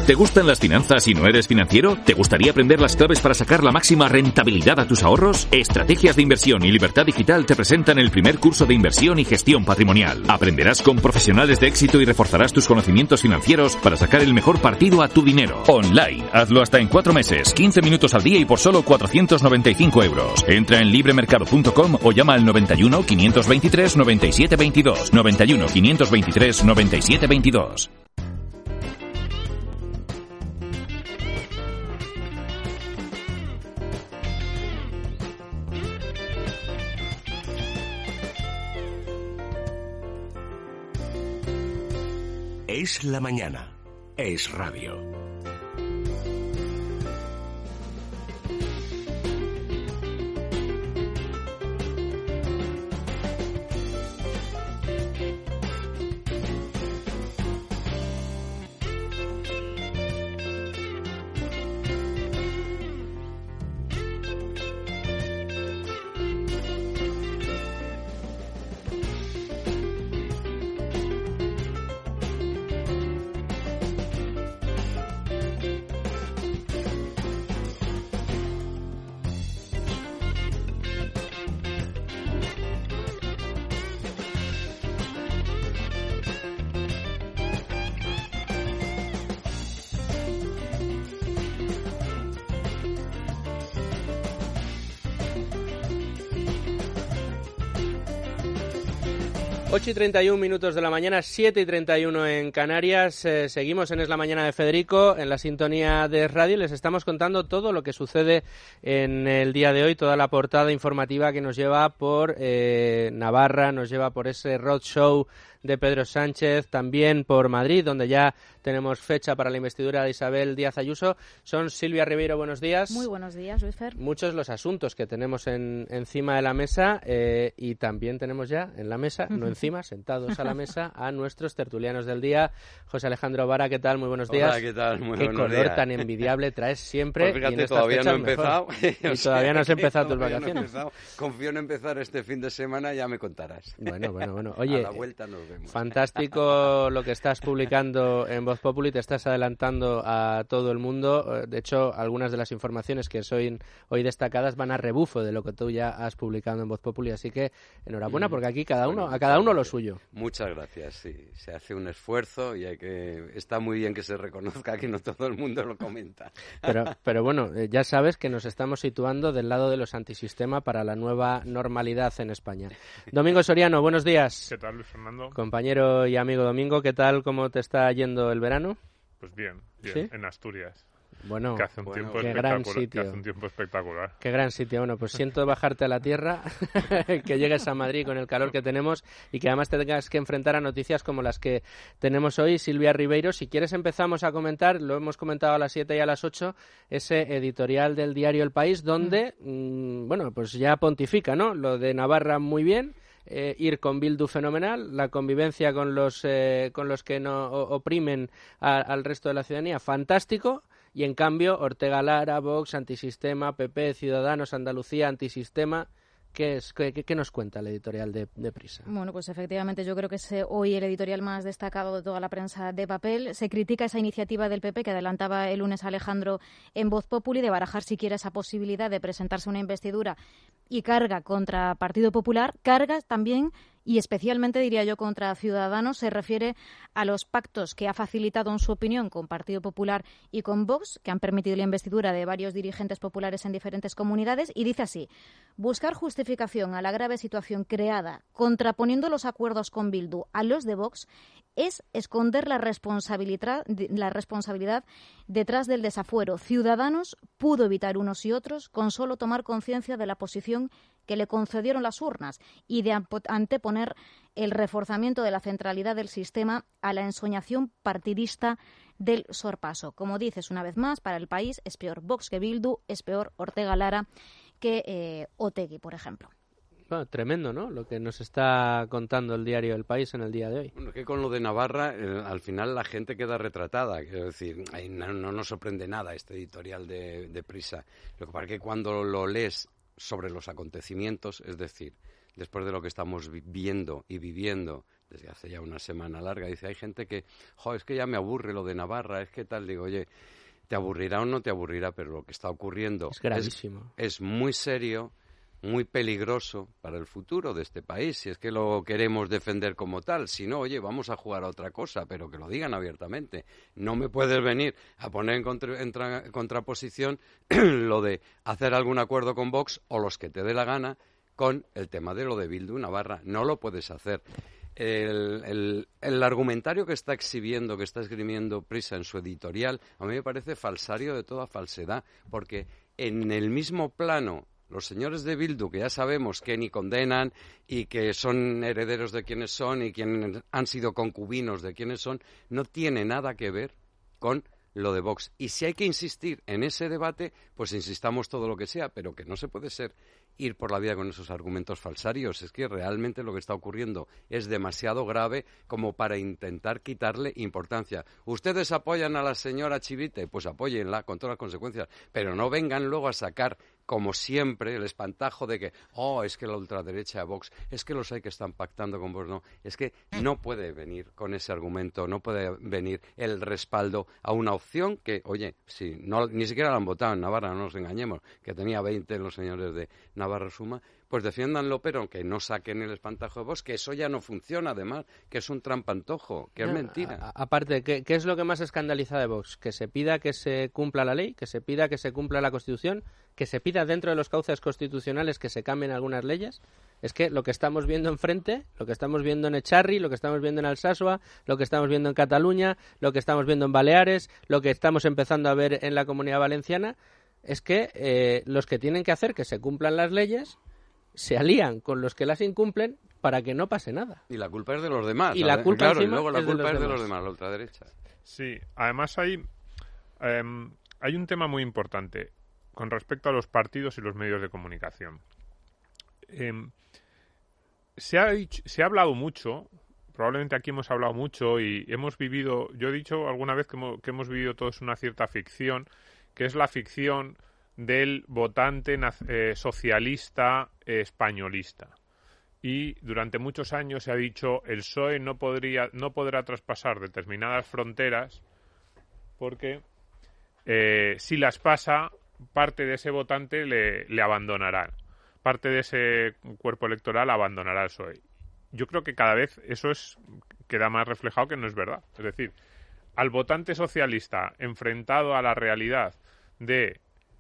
¿Te gustan las finanzas y no eres financiero? ¿Te gustaría aprender las claves para sacar la máxima rentabilidad a tus ahorros? Estrategias de Inversión y Libertad Digital te presentan el primer curso de inversión y gestión patrimonial. Aprenderás con profesionales de éxito y reforzarás tus conocimientos financieros para sacar el mejor partido a tu dinero. Online. Hazlo hasta en 4 meses, 15 minutos al día y por solo 495 euros. Entra en libremercado.com o llama al 91 523 97 22. 91 523 97 22. Es la mañana. Es radio. Ocho y 31 minutos de la mañana, 7 y 31 en Canarias. Seguimos en Es la Mañana de Federico, en la sintonía de radio. Les estamos contando todo lo que sucede en el día de hoy, toda la portada informativa que nos lleva por Navarra, nos lleva por ese roadshow de Pedro Sánchez, también por Madrid, donde ya tenemos fecha para la investidura de Isabel Díaz Ayuso. Son Silvia Ribeiro, buenos días. Muy buenos días, Luis Fer. Muchos los asuntos que tenemos encima de la mesa y también tenemos ya en la mesa, no encima, sentados a la mesa, a nuestros tertulianos del día. José Alejandro Vara, ¿qué tal? Muy buenos días. Hola, ¿qué tal? Muy Qué buenos color días. tan envidiable traes siempre. Pues fíjate, y en estas todavía no he fechas empezado. Y todavía no has empezado tus vacaciones. Confío en empezar este fin de semana, ya me contarás. Bueno. Oye, a la vuelta nos vemos. Fantástico lo que estás publicando en Voz Populi, te estás adelantando a todo el mundo. De hecho, algunas de las informaciones que son hoy destacadas van a rebufo de lo que tú ya has publicado en Voz Populi, así que enhorabuena, porque aquí a cada uno lo suyo. Muchas gracias, sí. Se hace un esfuerzo y está muy bien que se reconozca que no todo el mundo lo comenta. Pero bueno, ya sabes que nos estamos situando del lado de los antisistema para la nueva normalidad en España. Domingo Soriano, buenos días. ¿Qué tal, Luis Fernando? Compañero y amigo Domingo, ¿qué tal? ¿Cómo te está yendo el verano? Pues bien, ¿Sí? en Asturias. Bueno, que hace un tiempo qué gran sitio. Que hace un tiempo espectacular. Qué gran sitio. Bueno, pues siento bajarte a la tierra, que llegues a Madrid con el calor que tenemos y que además te tengas que enfrentar a noticias como las que tenemos hoy. Silvia Ribeiro, si quieres empezamos a comentar, lo hemos comentado a las 7 y a las 8, ese editorial del diario El País, donde, bueno, pues ya pontifica, ¿no? Lo de Navarra muy bien. Ir con Bildu fenomenal, la convivencia con los que no oprimen al resto de la ciudadanía fantástico, y en cambio Ortega Lara, Vox, antisistema, PP, Ciudadanos, Andalucía, antisistema. ¿Qué nos cuenta el editorial de Prisa? Bueno, pues efectivamente yo creo que es hoy el editorial más destacado de toda la prensa de papel. Se critica esa iniciativa del PP que adelantaba el lunes Alejandro en Voz Populi de barajar siquiera esa posibilidad de presentarse una investidura, y carga contra Partido Popular, carga también y especialmente, diría yo, contra Ciudadanos. Se refiere a los pactos que ha facilitado, en su opinión, con Partido Popular y con Vox, que han permitido la investidura de varios dirigentes populares en diferentes comunidades, y dice así: buscar justificación a la grave situación creada contraponiendo los acuerdos con Bildu a los de Vox es esconder la responsabilidad detrás del desafuero. Ciudadanos pudo evitar unos y otros con solo tomar conciencia de la posición que le concedieron las urnas y de anteponer el reforzamiento de la centralidad del sistema a la ensoñación partidista del sorpaso. Como dices, una vez más, para El País es peor Vox que Bildu, es peor Ortega Lara que Otegi, por ejemplo. Bueno, tremendo, ¿no?, lo que nos está contando el diario El País en el día de hoy. Bueno, que con lo de Navarra, al final la gente queda retratada. Quiero decir, no nos sorprende nada este editorial de Prisa. Lo que pasa es que cuando lo lees sobre los acontecimientos, es decir, después de lo que estamos viendo y viviendo desde hace ya una semana larga, dice, hay gente que, es que ya me aburre lo de Navarra, es que tal, digo, oye, te aburrirá o no te aburrirá, pero lo que está ocurriendo es gravísimo. Es muy serio, muy peligroso para el futuro de este país, si es que lo queremos defender como tal. Si no, oye, vamos a jugar a otra cosa, pero que lo digan abiertamente. No me puedes venir a poner en contraposición lo de hacer algún acuerdo con Vox o los que te dé la gana con el tema de lo de Bildu Navarra. No lo puedes hacer. El argumentario que está exhibiendo, que está esgrimiendo Prisa en su editorial, a mí me parece falsario de toda falsedad, porque en el mismo plano los señores de Bildu, que ya sabemos que ni condenan y que son herederos de quienes son y quienes han sido concubinos de quienes son, no tiene nada que ver con lo de Vox. Y si hay que insistir en ese debate, pues insistamos todo lo que sea, pero que no se puede ir por la vida con esos argumentos falsarios. Es que realmente lo que está ocurriendo es demasiado grave como para intentar quitarle importancia. ¿Ustedes apoyan a la señora Chivite? Pues apóyenla con todas las consecuencias, pero no vengan luego a sacar, como siempre, el espantajo de que, es que la ultraderecha de Vox, es que los hay que están pactando con Vox. No, es que no puede venir con ese argumento, no puede venir el respaldo a una opción que, oye, si no, ni siquiera la han votado en Navarra, no nos engañemos, que tenía 20 los señores de Navarra Suma, pues defiéndanlo, pero que no saquen el espantajo de Vox, que eso ya no funciona, además, que es un trampantojo, que es mentira. Aparte, ¿qué es lo que más escandaliza de Vox? Que se pida que se cumpla la ley, que se pida que se cumpla la Constitución, que se pida dentro de los cauces constitucionales que se cambien algunas leyes. Es que lo que estamos viendo enfrente, lo que estamos viendo en Echarri, lo que estamos viendo en Alsasua, lo que estamos viendo en Cataluña, lo que estamos viendo en Baleares, lo que estamos empezando a ver en la Comunidad Valenciana, es que los que tienen que hacer que se cumplan las leyes se alían con los que las incumplen para que no pase nada. Y la culpa es de los demás. Y la culpa y luego la culpa es de los demás, la ultraderecha. Sí, además hay un tema muy importante con respecto a los partidos y los medios de comunicación. Se ha hablado mucho, probablemente aquí hemos hablado mucho y hemos vivido, yo he dicho alguna vez que hemos vivido todos una cierta ficción, que es la ficción del votante socialista españolista. Y durante muchos años se ha dicho el PSOE no podrá traspasar determinadas fronteras porque si las pasa, parte de ese votante le abandonará. Parte de ese cuerpo electoral abandonará el PSOE. Yo creo que cada vez eso queda más reflejado que no es verdad. Es decir, al votante socialista enfrentado a la realidad de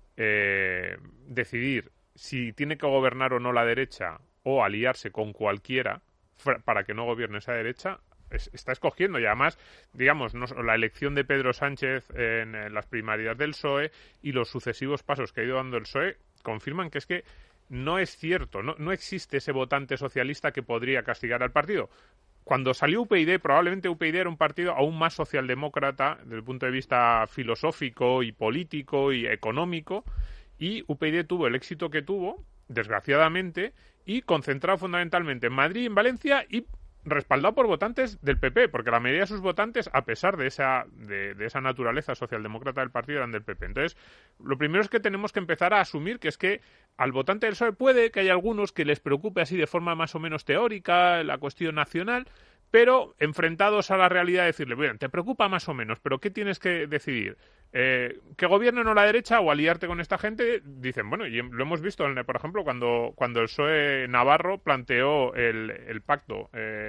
decidir si tiene que gobernar o no la derecha o aliarse con cualquiera para que no gobierne esa derecha, está escogiendo. Y además, digamos, la elección de Pedro Sánchez en las primarias del PSOE y los sucesivos pasos que ha ido dando el PSOE confirman que es que no es cierto, no existe ese votante socialista que podría castigar al partido. Cuando salió UPyD, probablemente UPyD era un partido aún más socialdemócrata desde el punto de vista filosófico y político y económico, y UPyD tuvo el éxito que tuvo, desgraciadamente, y concentrado fundamentalmente en Madrid y en Valencia y respaldado por votantes del PP, porque la mayoría de sus votantes, a pesar de esa naturaleza socialdemócrata del partido, eran del PP. Entonces, lo primero es que tenemos que empezar a asumir que es que al votante del PSOE puede que haya algunos que les preocupe así de forma más o menos teórica la cuestión nacional, pero enfrentados a la realidad decirle, bueno, te preocupa más o menos, pero ¿qué tienes que decidir? ¿Que gobiernen o la derecha o aliarte con esta gente? Dicen, bueno, y lo hemos visto, por ejemplo, cuando el PSOE Navarro planteó el pacto,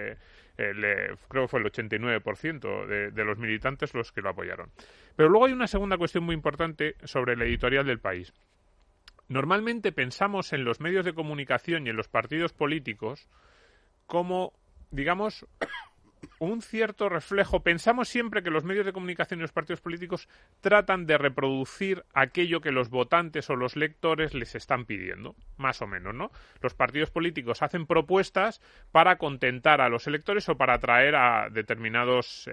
creo que fue el 89% de los militantes los que lo apoyaron. Pero luego hay una segunda cuestión muy importante sobre el editorial del País. Normalmente pensamos en los medios de comunicación y en los partidos políticos como, digamos, un cierto reflejo. Pensamos siempre que los medios de comunicación y los partidos políticos tratan de reproducir aquello que los votantes o los lectores les están pidiendo, más o menos, ¿no? Los partidos políticos hacen propuestas para contentar a los electores o para atraer a determinados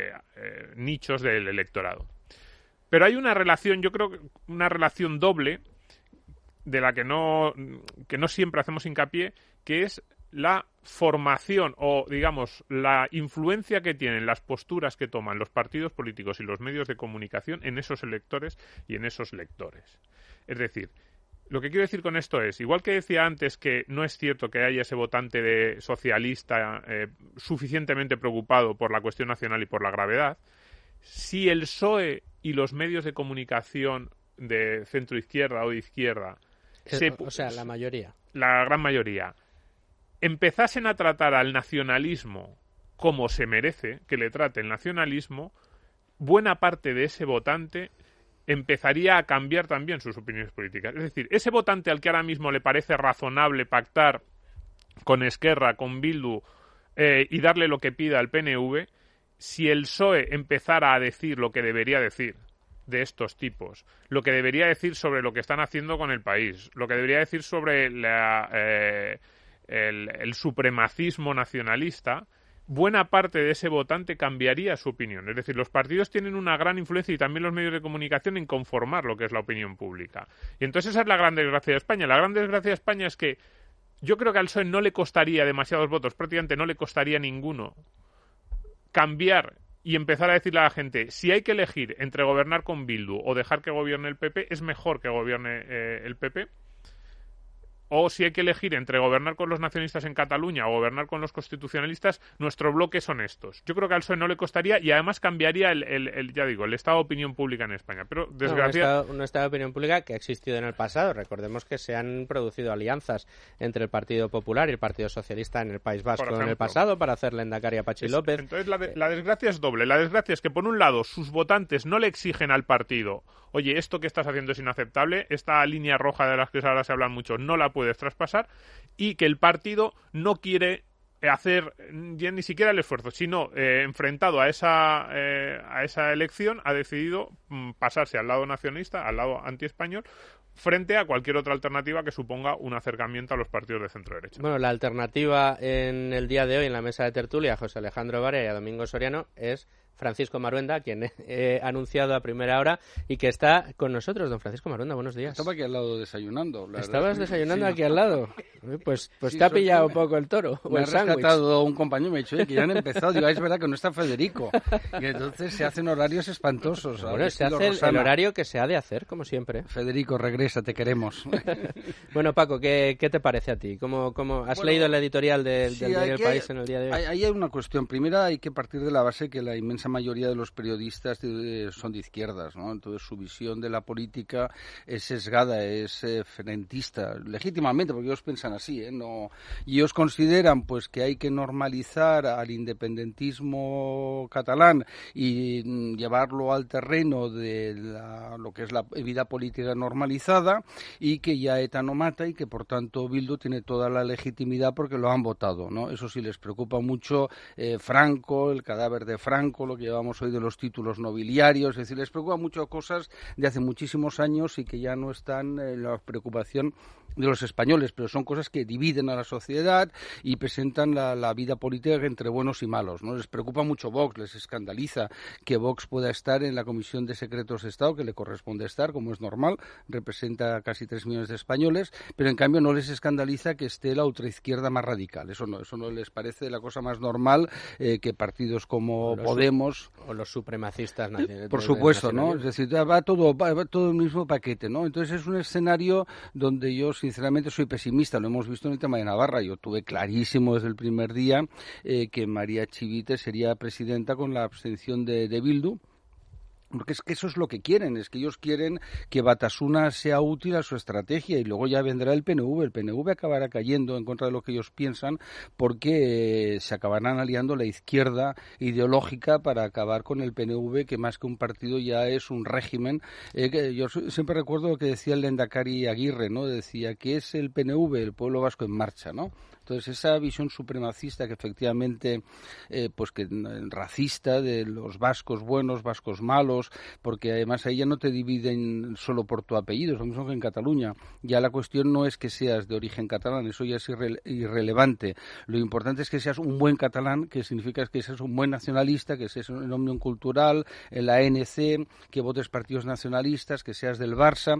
nichos del electorado. Pero hay una relación, yo creo que una relación doble, de la que no siempre hacemos hincapié, que es la formación o, digamos, la influencia que tienen las posturas que toman los partidos políticos y los medios de comunicación en esos electores y en esos lectores. Es decir, Lo que quiero decir con esto es, igual que decía antes que no es cierto que haya ese votante de socialista suficientemente preocupado por la cuestión nacional y por la gravedad, si el PSOE y los medios de comunicación de centro-izquierda o de izquierda, la mayoría, la gran mayoría, empezasen a tratar al nacionalismo como se merece que le trate el nacionalismo, buena parte de ese votante empezaría a cambiar también sus opiniones políticas. Es decir, ese votante al que ahora mismo le parece razonable pactar con Esquerra, con Bildu y darle lo que pida al PNV, si el PSOE empezara a decir lo que debería decir de estos tipos, lo que debería decir sobre lo que están haciendo con el país, lo que debería decir sobre el supremacismo nacionalista, buena parte de ese votante cambiaría su opinión. Es decir, los partidos tienen una gran influencia y también los medios de comunicación en conformar lo que es la opinión pública. Y entonces esa es la gran desgracia de España. La gran desgracia de España es que yo creo que al PSOE no le costaría demasiados votos, prácticamente no le costaría ninguno, cambiar y empezar a decirle a la gente, si hay que elegir entre gobernar con Bildu o dejar que gobierne el PP, es mejor que gobierne el PP. O si hay que elegir entre gobernar con los nacionalistas en Cataluña o gobernar con los constitucionalistas, nuestro bloque son estos. Yo creo que al PSOE no le costaría y además cambiaría el estado de opinión pública en España. Pero desgraciadamente... un estado de opinión pública que ha existido en el pasado. Recordemos que se han producido alianzas entre el Partido Popular y el Partido Socialista en el País Vasco en el pasado para hacer Lendakari a Patxi López. Entonces la desgracia es doble. La desgracia es que por un lado sus votantes no le exigen al partido, oye, esto que estás haciendo es inaceptable, esta línea roja de las que ahora se hablan mucho no la puedes traspasar, y que el partido no quiere hacer ya ni siquiera el esfuerzo, sino enfrentado a esa elección ha decidido pasarse al lado nacionalista, al lado antiespañol, frente a cualquier otra alternativa que suponga un acercamiento a los partidos de centro-derecha. Bueno, la alternativa en el día de hoy en la mesa de tertulia a José Alejandro Barea y a Domingo Soriano es Francisco Maruenda, quien he anunciado a primera hora y que está con nosotros. Don Francisco Maruenda, buenos días. Estaba aquí al lado desayunando. ¿Estabas desayunando aquí al lado? Pues sí, te ha pillado un poco el toro o el sándwich. Me ha rescatado un compañero y me ha dicho, que ya han empezado. Digo, es verdad que no está Federico. Y entonces se hacen horarios espantosos. Bueno, se hace el horario que se ha de hacer, como siempre. Federico, regresa, te queremos. Bueno, Paco, ¿qué te parece a ti? ¿Cómo has leído la editorial del diario El País en el día de hoy? Ahí hay una cuestión. Primera, hay que partir de la base que la inmensa mayoría de los periodistas son de izquierdas, ¿no? Entonces su visión de la política es sesgada, es frentista, legítimamente, porque ellos piensan así, ¿no? Y ellos consideran pues que hay que normalizar al independentismo catalán y llevarlo al terreno de lo que es la vida política normalizada, y que ya ETA no mata y que por tanto Bildu tiene toda la legitimidad porque lo han votado, ¿no? Eso sí les preocupa mucho Franco, el cadáver de Franco, lo que llevamos hoy de los títulos nobiliarios, es decir, les preocupa mucho cosas de hace muchísimos años y que ya no están en la preocupación de los españoles, pero son cosas que dividen a la sociedad y presentan la vida política entre buenos y malos, ¿no? Les preocupa mucho Vox, les escandaliza que Vox pueda estar en la Comisión de Secretos de Estado, que le corresponde estar, como es normal, representa a casi 3 millones de españoles, pero en cambio no les escandaliza que esté la ultraizquierda más radical, eso no les parece la cosa más normal que partidos como Podemos o los supremacistas nacionales. Por supuesto, ¿no? Es decir, va todo el mismo paquete, ¿no? Entonces es un escenario donde yo sinceramente soy pesimista, lo hemos visto en el tema de Navarra. Yo tuve clarísimo desde el primer día que María Chivite sería presidenta con la abstención de Bildu. Porque es que eso es lo que quieren, es que ellos quieren que Batasuna sea útil a su estrategia y luego ya vendrá el PNV. El PNV acabará cayendo en contra de lo que ellos piensan porque se acabarán aliando la izquierda ideológica para acabar con el PNV, que más que un partido ya es un régimen. Yo siempre recuerdo lo que decía el Lendakari Aguirre, ¿no? Decía que es el PNV, el pueblo vasco en marcha, ¿no? Entonces esa visión supremacista que efectivamente, pues que racista de los vascos buenos, vascos malos, porque además ahí ya no te dividen solo por tu apellido, es lo mismo que en Cataluña. Ya la cuestión no es que seas de origen catalán, eso ya es irrelevante. Lo importante es que seas un buen catalán, que significa que seas un buen nacionalista, que seas en Òmnium Cultural, en la ANC, que votes partidos nacionalistas, que seas del Barça.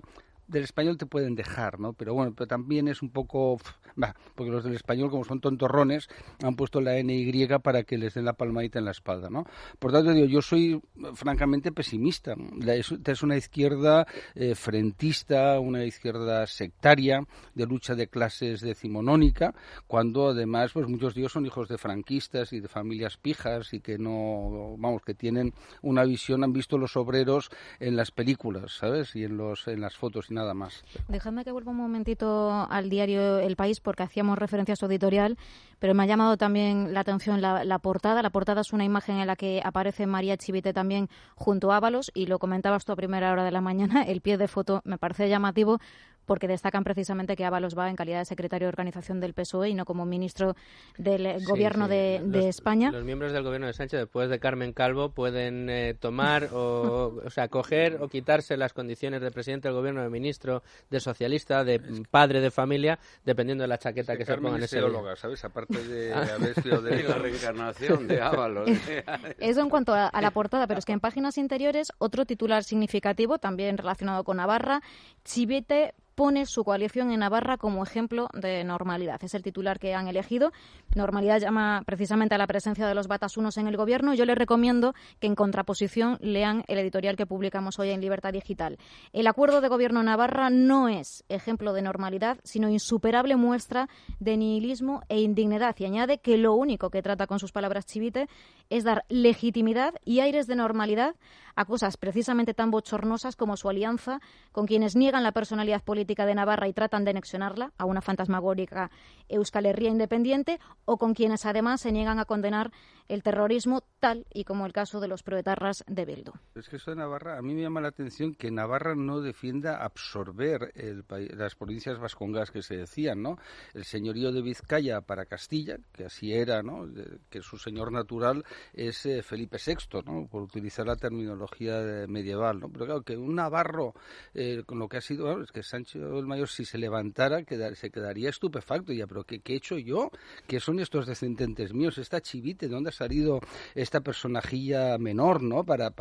del Español te pueden dejar, ¿no? Pero bueno, pero también es un poco... porque los del Español, como son tontorrones, han puesto la NY para que les den la palmadita en la espalda, ¿no? Por tanto, digo, yo soy francamente pesimista. Es una izquierda frentista, una izquierda sectaria, de lucha de clases decimonónica, cuando además pues muchos de ellos son hijos de franquistas y de familias pijas y que no, vamos, que tienen una visión, han visto los obreros en las películas, ¿sabes? Y en las fotos y nada más. Dejadme que vuelva un momentito al diario El País, porque hacíamos referencia a su editorial, pero me ha llamado también la atención la portada. La portada es una imagen en la que aparece María Chivite también junto a Ábalos, y lo comentabas tú a primera hora de la mañana, el pie de foto me parece llamativo, porque destacan precisamente que Ábalos va en calidad de secretario de organización del PSOE y no como ministro del gobierno de España. Los miembros del gobierno de Sánchez, después de Carmen Calvo, pueden tomar o sea, coger o quitarse las condiciones de presidente del gobierno, de ministro, de socialista, de padre de familia, dependiendo de la chaqueta que se pongan en ese día. ¿Sabes? Aparte de haber estudiado de la reencarnación de Ábalos. Eso en cuanto a la portada, pero es que en páginas interiores otro titular significativo, también relacionado con Navarra: Chivite pone su coalición en Navarra como ejemplo de normalidad. Es el titular que han elegido. Normalidad llama precisamente a la presencia de los batasunos en el gobierno. Yo les recomiendo que en contraposición lean el editorial que publicamos hoy en Libertad Digital. El acuerdo de gobierno Navarra no es ejemplo de normalidad, sino insuperable muestra de nihilismo e indignidad. Y añade que lo único que trata con sus palabras Chivite es dar legitimidad y aires de normalidad a cosas precisamente tan bochornosas como su alianza con quienes niegan la personalidad política de Navarra y tratan de anexionarla a una fantasmagórica Euskal Herria independiente, o con quienes además se niegan a condenar el terrorismo, tal y como el caso de los proetarras de Bildu. Es que eso de Navarra, a mí me llama la atención que Navarra no defienda absorber las provincias vascongas que se decían, ¿no? El señorío de Vizcaya para Castilla, que así era, ¿no? Que su señor natural es Felipe VI, ¿no? Por utilizar la terminología medieval, ¿no? Pero claro, que un navarro, con lo que ha sido, bueno, es que Sancho el Mayor, si se levantara, se quedaría estupefacto. Ya, pero ¿qué he hecho yo? ¿Qué son estos descendientes míos? Esta Chivite, ¿de dónde ha salido esta personajilla menor, ¿no? Para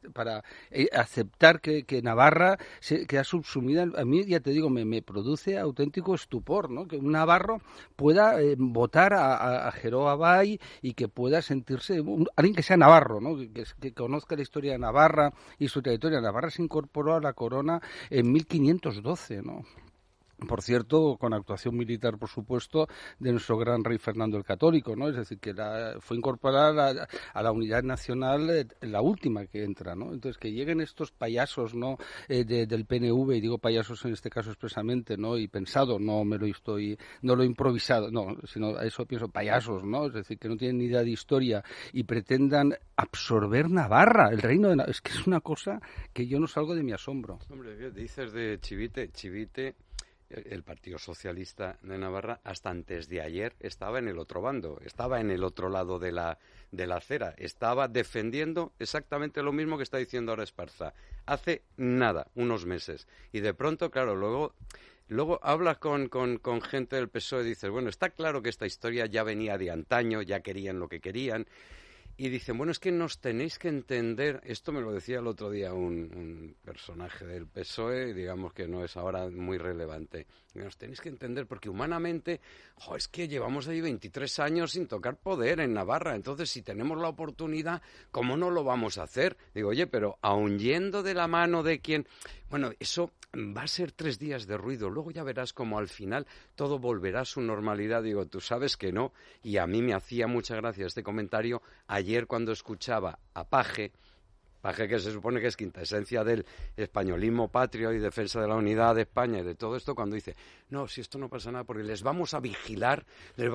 aceptar que Navarra queda subsumida. A mí, ya te digo, me produce auténtico estupor, ¿no? Que un navarro pueda votar a Jeró Abay y que pueda sentirse alguien que sea navarro, ¿no? Que conozca la historia de Navarra y su trayectoria. Navarra se incorporó a la corona en 1512, ¿no? Por cierto, con actuación militar, por supuesto, de nuestro gran rey Fernando el Católico, ¿no? Es decir, que fue incorporada a la unidad nacional la última que entra, ¿no? Entonces, que lleguen estos payasos, ¿no? Del PNV, y digo payasos en este caso expresamente, ¿no? Y pensado, no lo he improvisado, no, sino a eso pienso, payasos, ¿no? Es decir, que no tienen ni idea de historia y pretendan absorber Navarra, el reino de Navarra. Es que es una cosa que yo no salgo de mi asombro. Hombre, ¿qué dices de Chivite? El Partido Socialista de Navarra hasta antes de ayer estaba en el otro bando, estaba en el otro lado de la acera, estaba defendiendo exactamente lo mismo que está diciendo ahora Esparza, hace nada, unos meses, y de pronto, claro, luego hablas con gente del PSOE y dices, bueno, está claro que esta historia ya venía de antaño, ya querían lo que querían. Y dicen, bueno, es que nos tenéis que entender, esto me lo decía el otro día un personaje del PSOE, digamos que no es ahora muy relevante, nos tenéis que entender porque humanamente, es que llevamos ahí 23 años sin tocar poder en Navarra, entonces si tenemos la oportunidad, ¿cómo no lo vamos a hacer? Digo, oye, pero aun yendo de la mano de quien... Bueno, eso va a ser 3 días de ruido, luego ya verás como al final todo volverá a su normalidad. Digo, tú sabes que no, y a mí me hacía mucha gracia este comentario ayer cuando escuchaba a Paje que se supone que es quintaesencia del españolismo patrio y defensa de la unidad de España y de todo esto, cuando dice, no, si esto no pasa nada, porque les vamos a vigilar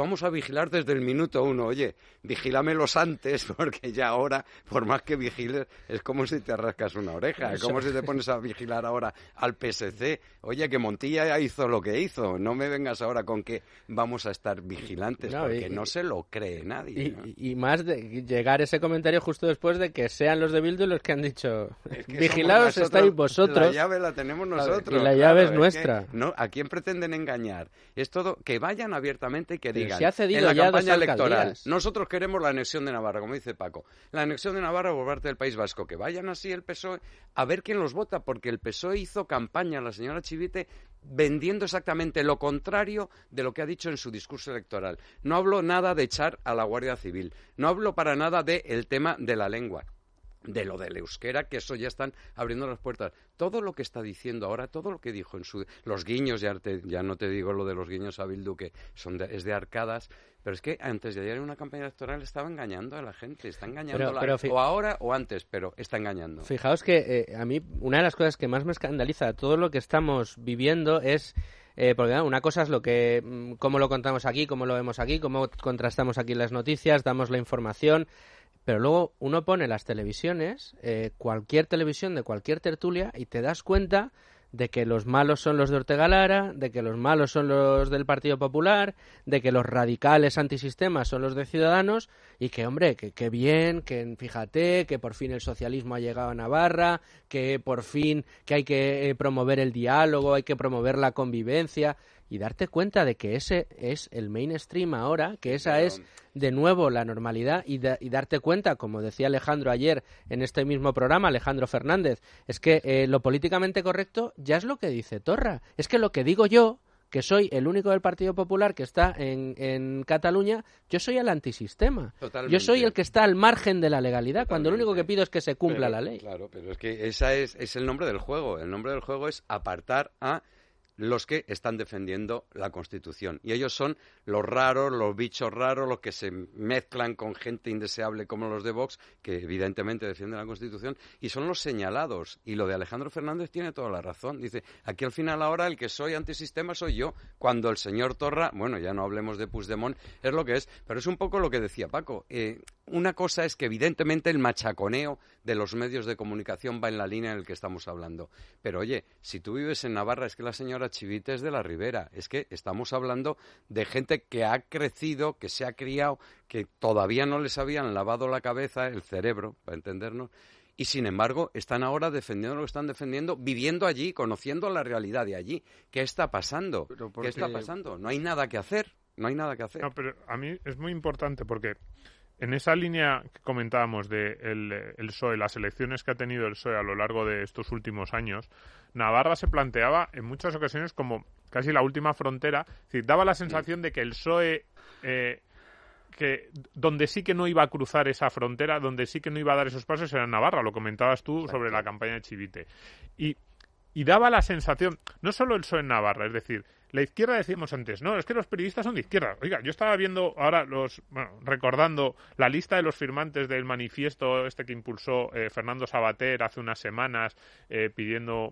desde el minuto 1. Oye, vigílamelos antes, porque ya ahora, por más que vigiles, es como si te rascas una oreja, es como si te pones a vigilar ahora al PSC. Oye, que Montilla ya hizo lo que hizo, no me vengas ahora con que vamos a estar vigilantes, porque no se lo cree nadie, ¿no? Y más de llegar ese comentario justo después de que sean los de Bildu los es que han dicho, Es que vigilaos somos estáis nosotros, vosotros. La llave la tenemos nosotros. Y la llave es nuestra. No, ¿a quién pretenden engañar? Es todo que vayan abiertamente y que Pero digan, se ha cedido en la ya campaña 2 electoral, alcaldías. nosotros queremos la anexión de Navarra, como dice Paco. La anexión de Navarra por parte del País Vasco. Que vayan así el PSOE a ver quién los vota, porque el PSOE hizo campaña, la señora Chivite, vendiendo exactamente lo contrario de lo que ha dicho en su discurso electoral. No habló nada de echar a la Guardia Civil, no habló para nada del tema de la lengua, de lo del euskera, que eso ya están abriendo las puertas. Todo lo que está diciendo ahora, todo lo que dijo en los guiños, ya no te digo lo de los guiños a Bildu, que es de arcadas, pero es que antes de ayer en una campaña electoral estaba engañando a la gente, está engañándola, o ahora o antes, pero está engañando. Fijaos que a mí una de las cosas que más me escandaliza de todo lo que estamos viviendo es... porque una cosa es cómo lo contamos aquí, cómo lo vemos aquí, cómo contrastamos aquí las noticias, damos la información, pero luego uno pone las televisiones, cualquier televisión de cualquier tertulia, y te das cuenta de que los malos son los de Ortega Lara, de que los malos son los del Partido Popular, de que los radicales antisistemas son los de Ciudadanos, y que, hombre, que bien, que fíjate, que por fin el socialismo ha llegado a Navarra, que por fin que hay que promover el diálogo, hay que promover la convivencia, y darte cuenta de que ese es el mainstream ahora, que esa es de nuevo la normalidad, y darte cuenta, como decía Alejandro ayer en este mismo programa, Alejandro Fernández, es que lo políticamente correcto ya es lo que dice Torra. Es que lo que digo yo, que soy el único del Partido Popular que está en Cataluña, yo soy el antisistema. Totalmente. Yo soy el que está al margen de la legalidad, Totalmente. cuando lo único que pido es que se cumpla la ley. Claro, pero es que esa es el nombre del juego. El nombre del juego es apartar a los que están defendiendo la Constitución. Y ellos son los raros, los bichos raros, los que se mezclan con gente indeseable como los de Vox, que evidentemente defienden la Constitución, y son los señalados. Y lo de Alejandro Fernández tiene toda la razón. Dice, aquí al final ahora el que soy antisistema soy yo, cuando el señor Torra, bueno, ya no hablemos de Puigdemont, es lo que es, pero es un poco lo que decía Paco. Una cosa es que evidentemente el machaconeo de los medios de comunicación va en la línea en la que estamos hablando. Pero oye, si tú vives en Navarra, es que la señora Chivite es de la Ribera. Es que estamos hablando de gente que ha crecido, que se ha criado, que todavía no les habían lavado la cabeza, el cerebro, para entendernos, y sin embargo están ahora defendiendo lo que están defendiendo, viviendo allí, conociendo la realidad de allí. ¿Qué está pasando? ¿Qué está pasando? No hay nada que hacer. No hay nada que hacer. No, pero a mí es muy importante porque en esa línea que comentábamos de el PSOE, las elecciones que ha tenido el PSOE a lo largo de estos últimos años, Navarra se planteaba en muchas ocasiones como casi la última frontera. Es decir, daba la sensación de que el PSOE, que donde sí que no iba a cruzar esa frontera, donde sí que no iba a dar esos pasos, era en Navarra. Lo comentabas tú. Exacto. Sobre la campaña de Chivite. Y daba la sensación, no solo el PSOE en Navarra, es decir, la izquierda decíamos antes, no, es que los periodistas son de izquierda. Oiga, yo estaba viendo ahora recordando la lista de los firmantes del manifiesto que impulsó Fernando Savater hace unas semanas, pidiendo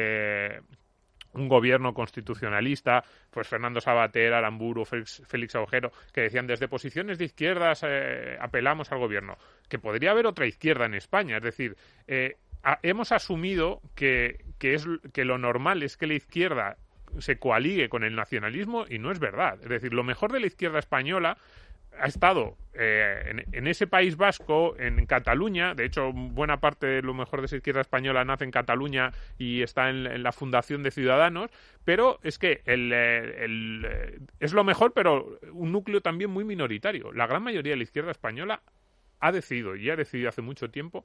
un gobierno constitucionalista, pues Fernando Savater, Aramburu, Félix Agujero, que decían desde posiciones de izquierdas apelamos al gobierno. Que podría haber otra izquierda en España, es decir, hemos asumido que lo normal es que la izquierda se coaligue con el nacionalismo, y no es verdad. Es decir, lo mejor de la izquierda española ha estado en ese País Vasco, en Cataluña. De hecho, buena parte de lo mejor de esa izquierda española nace en Cataluña y está en la fundación de Ciudadanos, pero es que es lo mejor, pero un núcleo también muy minoritario. La gran mayoría de la izquierda española ha decidido hace mucho tiempo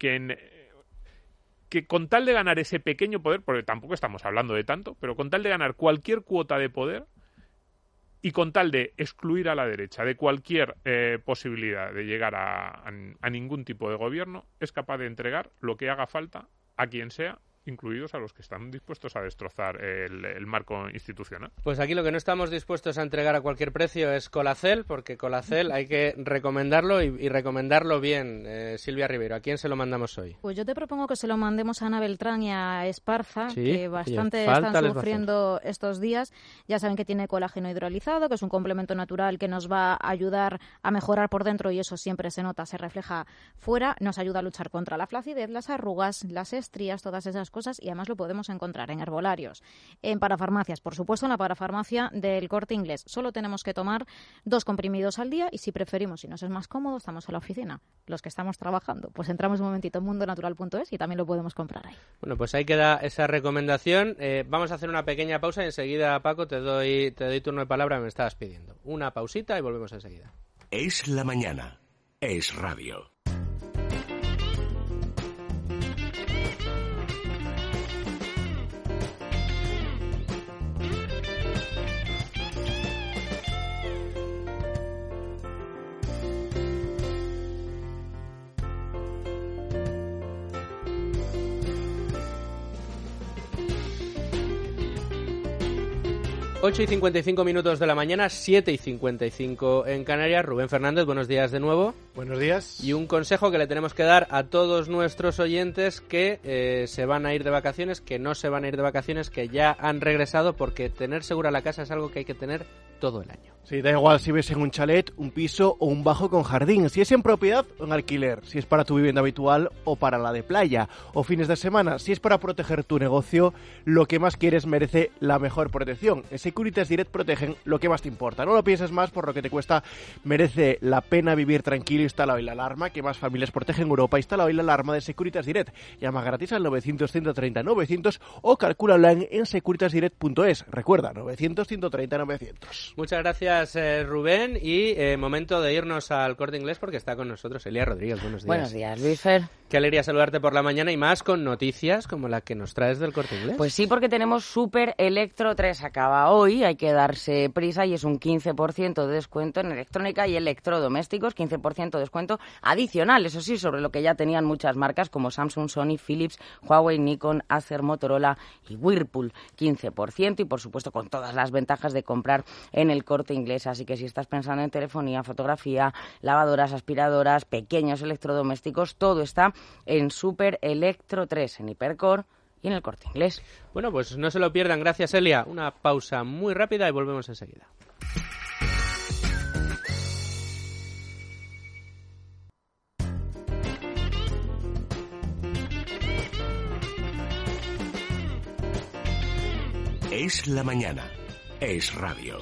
que con tal de ganar ese pequeño poder, porque tampoco estamos hablando de tanto, pero con tal de ganar cualquier cuota de poder y con tal de excluir a la derecha de cualquier posibilidad de llegar a ningún tipo de gobierno, es capaz de entregar lo que haga falta a quien sea, incluidos a los que están dispuestos a destrozar el marco institucional. Pues aquí lo que no estamos dispuestos a entregar a cualquier precio es Colacel, porque Colacel hay que recomendarlo y recomendarlo bien. Silvia Ribeiro, ¿a quién se lo mandamos hoy? Pues yo te propongo que se lo mandemos a Ana Beltrán y a Esparza, sí, que bastante están sufriendo estos días. Ya saben que tiene colágeno hidrolizado, que es un complemento natural que nos va a ayudar a mejorar por dentro, y eso siempre se nota, se refleja fuera. Nos ayuda a luchar contra la flacidez, las arrugas, las estrías, todas esas cosas cosas y además lo podemos encontrar en herbolarios, en parafarmacias, por supuesto en la parafarmacia del Corte Inglés. Solo tenemos que tomar 2 comprimidos al día y si preferimos, si nos es más cómodo, estamos en la oficina. Los que estamos trabajando, pues entramos un momentito en mundonatural.es y también lo podemos comprar ahí. Bueno, pues ahí queda esa recomendación. Vamos a hacer una pequeña pausa y enseguida, Paco, te doy turno de palabra, me estabas pidiendo. Una pausita y volvemos enseguida. Es la mañana. Es radio. Ocho y 55 minutos de la mañana, 7 y 55 en Canarias. Rubén Fernández, buenos días de nuevo. Buenos días. Y un consejo que le tenemos que dar a todos nuestros oyentes que se van a ir de vacaciones, que no se van a ir de vacaciones, que ya han regresado, porque tener segura la casa es algo que hay que tener todo el año. Sí, da igual si ves en un chalet, un piso o un bajo con jardín, si es en propiedad o en alquiler, si es para tu vivienda habitual o para la de playa, o fines de semana, si es para proteger tu negocio, lo que más quieres merece la mejor protección. En Securitas Direct protegen lo que más te importa. No lo pienses más por lo que te cuesta, merece la pena vivir tranquilo. Instala hoy la alarma que más familias protegen en Europa. Instala hoy la alarma de Securitas Direct. Llama gratis al 900-130-900 o calcula online en securitasdirect.es. Recuerda, 900-130-900. Muchas gracias, Rubén, y momento de irnos al Corte Inglés porque está con nosotros Elia Rodríguez. Buenos días. Buenos días, Luis Fer. Qué alegría saludarte por la mañana y más con noticias como la que nos traes del Corte Inglés. Pues sí, porque tenemos Super Electro 3, acaba hoy, hay que darse prisa y es un 15% de descuento en electrónica y electrodomésticos, 15% de descuento adicional, eso sí, sobre lo que ya tenían muchas marcas como Samsung, Sony, Philips, Huawei, Nikon, Acer, Motorola y Whirlpool, 15% y por supuesto con todas las ventajas de comprar en el Corte Inglés. Así que si estás pensando en telefonía, fotografía, lavadoras, aspiradoras, pequeños electrodomésticos, todo está en Super Electro 3, en Hipercor y en el Corte Inglés. Bueno, pues no se lo pierdan. Gracias, Elia. Una pausa muy rápida y volvemos enseguida. Es la mañana. Es radio.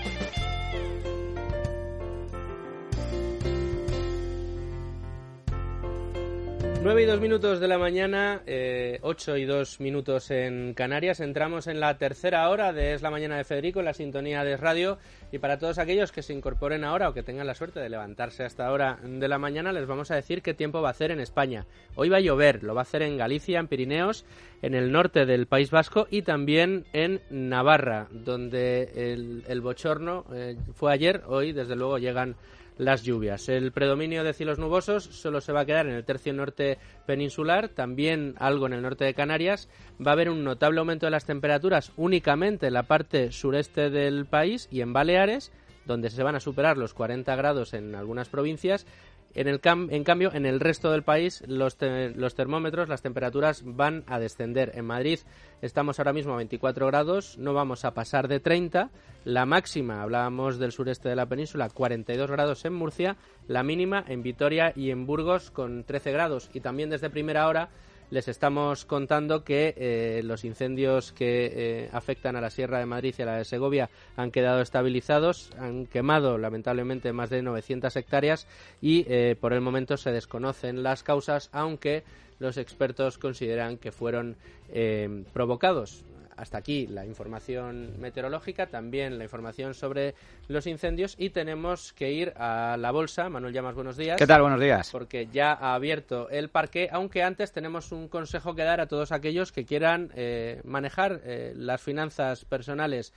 9 y 2 minutos de la mañana, 8 y 2 minutos en Canarias. Entramos en la tercera hora de Es la Mañana de Federico, en la sintonía de radio. Y para todos aquellos que se incorporen ahora o que tengan la suerte de levantarse a esta hora de la mañana, les vamos a decir qué tiempo va a hacer en España. Hoy va a llover, lo va a hacer en Galicia, en Pirineos, en el norte del País Vasco y también en Navarra, donde el bochorno fue ayer. Hoy, desde luego, llegan las lluvias. El predominio de cielos nubosos solo se va a quedar en el tercio norte peninsular, también algo en el norte de Canarias. Va a haber un notable aumento de las temperaturas únicamente en la parte sureste del país y en Baleares, donde se van a superar los 40 grados en algunas provincias. En cambio, en el resto del país los termómetros, las temperaturas van a descender. En Madrid estamos ahora mismo a 24 grados, no vamos a pasar de 30. La máxima, hablábamos del sureste de la península, 42 grados en Murcia. La mínima en Vitoria y en Burgos con 13 grados. Y también desde primera hora les estamos contando que los incendios que afectan a la Sierra de Madrid y a la de Segovia han quedado estabilizados, han quemado lamentablemente más de 900 hectáreas y por el momento se desconocen las causas, aunque los expertos consideran que fueron provocados. Hasta aquí la información meteorológica, también la información sobre los incendios y tenemos que ir a la bolsa. Manuel Llamas, buenos días. ¿Qué tal? Buenos días. Porque ya ha abierto el parqué, aunque antes tenemos un consejo que dar a todos aquellos que quieran manejar las finanzas personales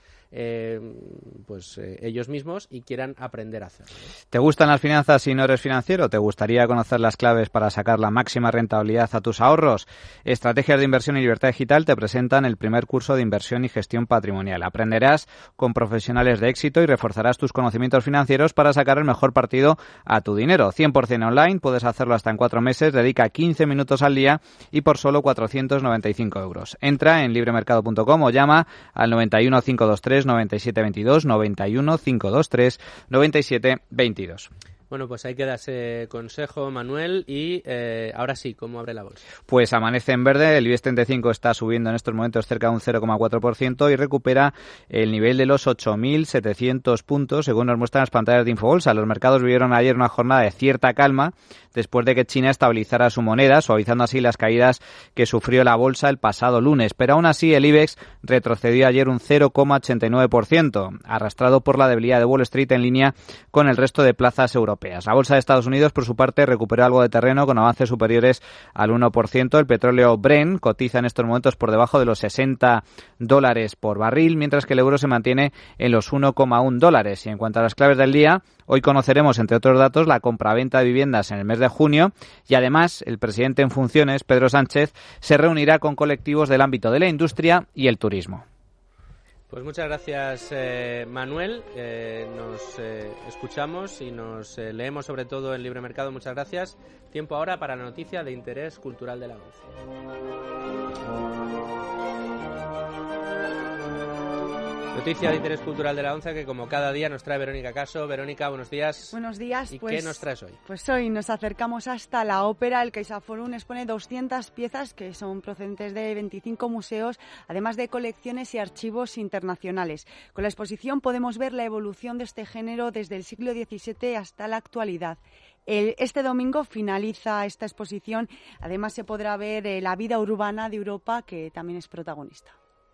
ellos mismos y quieran aprender a hacerlo. ¿Te gustan las finanzas si no eres financiero? ¿Te gustaría conocer las claves para sacar la máxima rentabilidad a tus ahorros? Estrategias de Inversión y Libertad Digital te presentan el primer curso de inversión y gestión patrimonial. Aprenderás con profesionales de éxito y reforzarás tus conocimientos financieros para sacar el mejor partido a tu dinero. 100% online, puedes hacerlo hasta en 4 meses, dedica 15 minutos al día y por solo 495 euros. Entra en libremercado.com o llama al 91 523 9722, 91 523 9722. Bueno, pues ahí queda ese consejo, Manuel, y ahora sí, ¿cómo abre la bolsa? Pues amanece en verde, el IBEX 35 está subiendo en estos momentos cerca de un 0,4% y recupera el nivel de los 8.700 puntos, según nos muestran las pantallas de Infobolsa. Los mercados vivieron ayer una jornada de cierta calma después de que China estabilizara su moneda, suavizando así las caídas que sufrió la bolsa el pasado lunes. Pero aún así el IBEX retrocedió ayer un 0,89%, arrastrado por la debilidad de Wall Street en línea con el resto de plazas europeas. La bolsa de Estados Unidos, por su parte, recuperó algo de terreno con avances superiores al 1%. El petróleo Brent cotiza en estos momentos por debajo de los $60 por barril, mientras que el euro se mantiene en los $1,1. Y en cuanto a las claves del día, hoy conoceremos, entre otros datos, la compraventa de viviendas en el mes de junio y además el presidente en funciones, Pedro Sánchez, se reunirá con colectivos del ámbito de la industria y el turismo. Pues muchas gracias, Manuel. Nos escuchamos y nos leemos sobre todo en Libre Mercado. Muchas gracias. Tiempo ahora para la noticia de interés cultural de la ONCE. Noticia de interés cultural de la ONCE que como cada día nos trae Verónica Caso. Verónica, buenos días. Buenos días. ¿Y qué nos traes hoy? Pues hoy nos acercamos hasta la ópera. El CaixaForum expone 200 piezas que son procedentes de 25 museos, además de colecciones y archivos internacionales. Con la exposición podemos ver la evolución de este género desde el siglo XVII hasta la actualidad. Este domingo finaliza esta exposición. Además se podrá ver la vida urbana de Europa, que también es protagonista.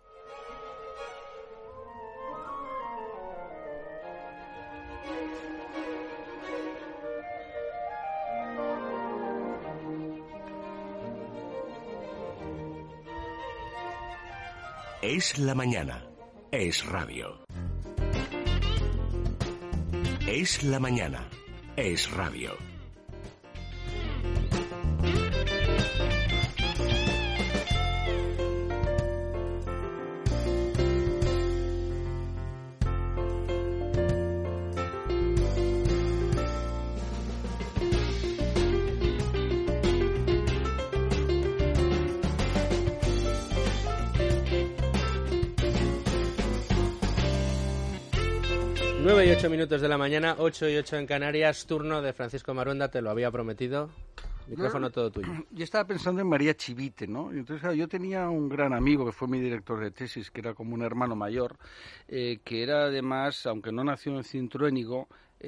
Es la mañana. Es radio. Es la mañana. Es radio. Nueve y 8 minutos de la mañana, 8 y 8 en Canarias, turno de Francisco Maruenda, te lo había prometido. Micrófono todo tuyo. Yo estaba pensando en María Chivite, ¿no? Entonces, claro, yo tenía un gran amigo que fue mi director de tesis, que era como un hermano mayor, que era además, aunque no nació en Cintruénigo,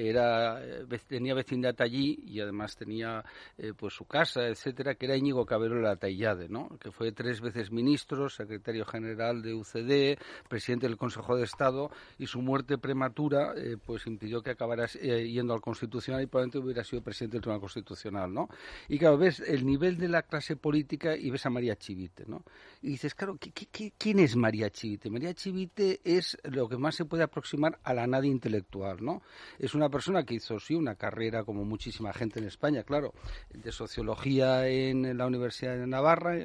tenía vecindad allí y además tenía pues su casa, etcétera, que era Íñigo Caberola Taillade, ¿no? Que fue 3 veces ministro, secretario general de UCD, presidente del Consejo de Estado, y su muerte prematura pues impidió que acabara yendo al Constitucional y probablemente hubiera sido presidente del Tribunal Constitucional, ¿no? Y claro, ves el nivel de la clase política y ves a María Chivite, ¿no? Y dices, claro, ¿quién es María Chivite? María Chivite es lo que más se puede aproximar a la nada intelectual, ¿no? Es una persona que hizo, sí, una carrera, como muchísima gente en España, claro, de sociología en la Universidad de Navarra,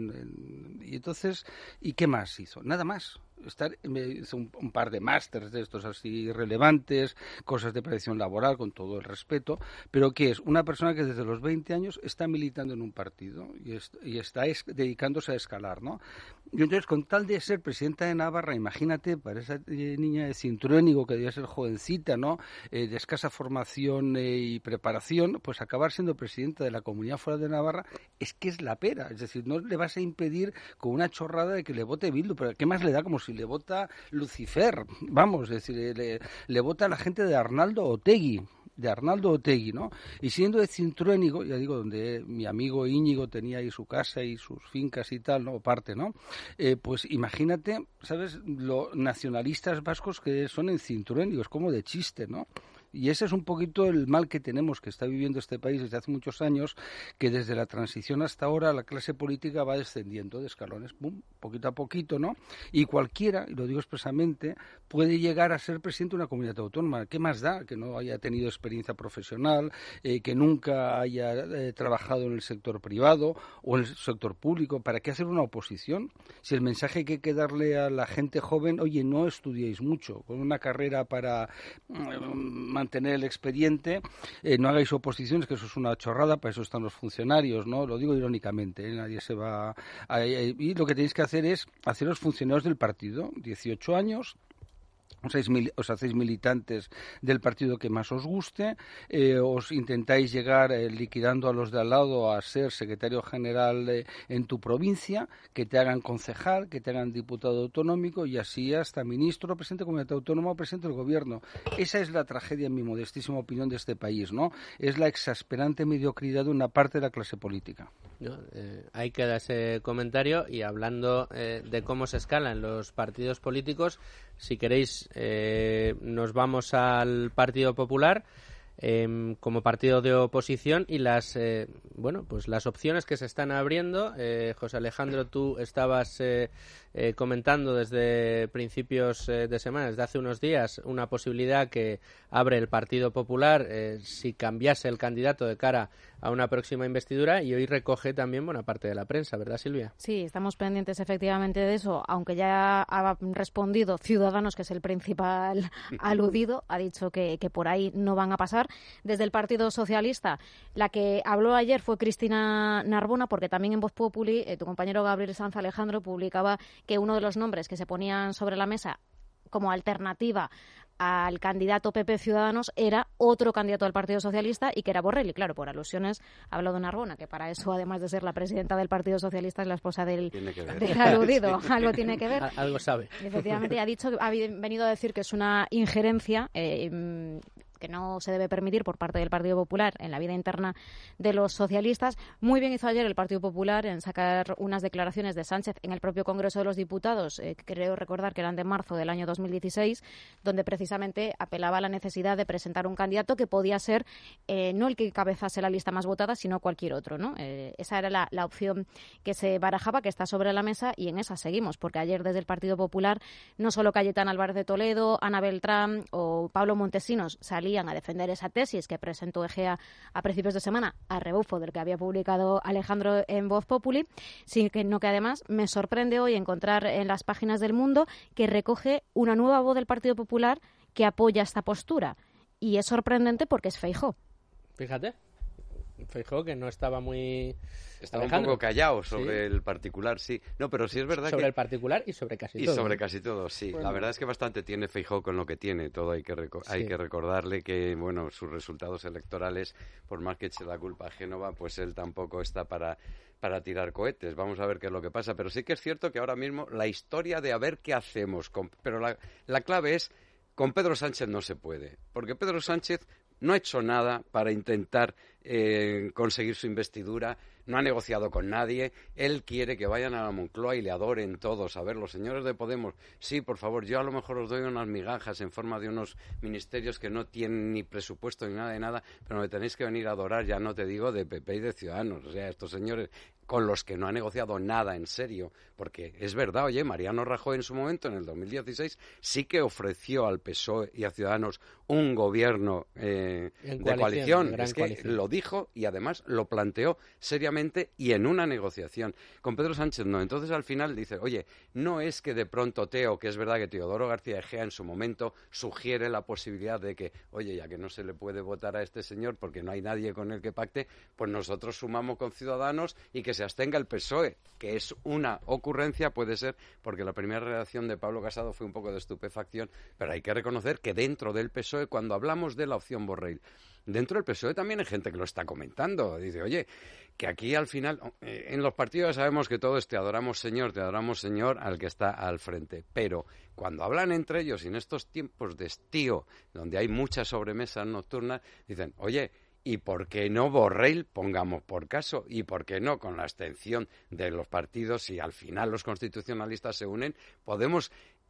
y entonces, ¿y qué más hizo? Nada más. Hizo un par de másters de estos así relevantes, cosas de prevención laboral, con todo el respeto, pero que es una persona que desde los 20 años está militando en un partido y está dedicándose a escalar, ¿no? Y entonces, con tal de ser presidenta de Navarra, imagínate, para esa niña de Cintruénigo, que debía ser jovencita, ¿no?, de escasa formación y preparación, pues acabar siendo presidenta de la Comunidad Foral de Navarra es que es la pera. Es decir, no le vas a impedir con una chorrada de que le vote Bildu, pero ¿qué más le da? Como si le vota Lucifer, vamos, es decir, le vota a la gente de Arnaldo Otegi, ¿no? Y siendo de Cintruénigo, ya digo, donde mi amigo Íñigo tenía ahí su casa y sus fincas y tal, ¿no? Parte, ¿no? Pues imagínate, ¿sabes?, los nacionalistas vascos que son en Cintruénigo, es como de chiste, ¿no? Y ese es un poquito el mal que tenemos, que está viviendo este país desde hace muchos años, que desde la transición hasta ahora la clase política va descendiendo de escalones, pum, poquito a poquito, ¿no? Y cualquiera, y lo digo expresamente, puede llegar a ser presidente de una comunidad autónoma. ¿Qué más da? Que no haya tenido experiencia profesional, que nunca haya trabajado en el sector privado o en el sector público. ¿Para qué hacer una oposición? Si el mensaje que hay que darle a la gente joven, oye, no estudiéis mucho, con una carrera para mantener el expediente, no hagáis oposiciones, que eso es una chorrada, para eso están los funcionarios, ¿no? Lo digo irónicamente, nadie se va y lo que tenéis que hacer es haceros funcionarios del partido, 18 años, os hacéis militantes del partido que más os guste, os intentáis llegar liquidando a los de al lado a ser secretario general en tu provincia, que te hagan concejal, que te hagan diputado autonómico y así hasta ministro, presidente de comunidad autónoma o presidente del gobierno. Esa es la tragedia, en mi modestísima opinión, de este país, ¿no? Es la exasperante mediocridad de una parte de la clase política. Ahí queda ese comentario y hablando de cómo se escalan los partidos políticos, si queréis nos vamos al Partido Popular como partido de oposición y las las opciones que se están abriendo. José Alejandro, tú estabas comentando desde principios de semana, desde hace unos días, una posibilidad que abre el Partido Popular si cambiase el candidato de cara a una próxima investidura, y hoy recoge también buena parte de la prensa, ¿verdad, Silvia? Sí, estamos pendientes efectivamente de eso, aunque ya ha respondido Ciudadanos, que es el principal aludido, ha dicho que por ahí no van a pasar. Desde el Partido Socialista, la que habló ayer fue Cristina Narbona, porque también en Voz Populi, tu compañero Gabriel Sanz Alejandro publicaba que uno de los nombres que se ponían sobre la mesa como alternativa al candidato PP Ciudadanos era otro candidato del Partido Socialista y que era Borrell. Y claro, por alusiones habló de Narbona, que para eso, además de ser la presidenta del Partido Socialista, es la esposa del aludido. Algo tiene que ver. Algo sabe. Efectivamente, ha venido a decir que es una injerencia que no se debe permitir por parte del Partido Popular en la vida interna de los socialistas. Muy bien hizo ayer el Partido Popular en sacar unas declaraciones de Sánchez en el propio Congreso de los Diputados, creo recordar que eran de marzo del año 2016, donde precisamente apelaba a la necesidad de presentar un candidato que podía ser no el que encabezase la lista más votada, sino cualquier otro, ¿no? Esa era la opción que se barajaba, que está sobre la mesa, y en esa seguimos, porque ayer desde el Partido Popular no solo Cayetana Álvarez de Toledo, Ana Beltrán o Pablo Montesinos salían a defender esa tesis que presentó Egea a principios de semana, a rebufo del que había publicado Alejandro en Voz Populi, sino que además me sorprende hoy encontrar en las páginas del Mundo que recoge una nueva voz del Partido Popular que apoya esta postura. Y es sorprendente porque es Feijóo. Fíjate, Feijóo, que no estaba muy... Estaba un poco callado sobre el particular, sí. No, pero sí es verdad sobre el particular y sobre casi todo. Y sobre casi todo, sí. Bueno. La verdad es que bastante tiene Feijóo con lo que tiene. Todo hay que recordarle que, bueno, sus resultados electorales, por más que eche la culpa a Génova, pues él tampoco está para tirar cohetes. Vamos a ver qué es lo que pasa. Pero sí que es cierto que ahora mismo la historia de a ver qué hacemos... Pero la clave es, con Pedro Sánchez no se puede. Porque Pedro Sánchez no ha hecho nada para intentar conseguir su investidura, no ha negociado con nadie, él quiere que vayan a la Moncloa y le adoren todos. A ver, los señores de Podemos, sí, por favor, yo a lo mejor os doy unas migajas en forma de unos ministerios que no tienen ni presupuesto ni nada de nada, pero me tenéis que venir a adorar, ya no te digo de PP y de Ciudadanos, o sea, estos señores con los que no ha negociado nada en serio, porque es verdad, oye, Mariano Rajoy en su momento, en el 2016, sí que ofreció al PSOE y a Ciudadanos un gobierno de coalición, es que coalición. Lo dijo y además lo planteó seriamente y en una negociación. Con Pedro Sánchez no, entonces al final dice, oye, no es que de pronto Teo, que es verdad que Teodoro García Egea en su momento sugiere la posibilidad de que, oye, ya que no se le puede votar a este señor porque no hay nadie con el que pacte, pues nosotros sumamos con Ciudadanos y que se abstenga el PSOE, que es una ocurrencia, puede ser, porque la primera reacción de Pablo Casado fue un poco de estupefacción, pero hay que reconocer que dentro del PSOE, cuando hablamos de la opción Borrell, dentro del PSOE también hay gente que lo está comentando. Dice, oye, que aquí al final, en los partidos sabemos que todo es te adoramos Señor al que está al frente. Pero cuando hablan entre ellos y en estos tiempos de estío, donde hay muchas sobremesas nocturnas, dicen, oye, ¿y por qué no Borrell, pongamos por caso? ¿Y por qué no, con la abstención de los partidos, si al final los constitucionalistas se unen, podemos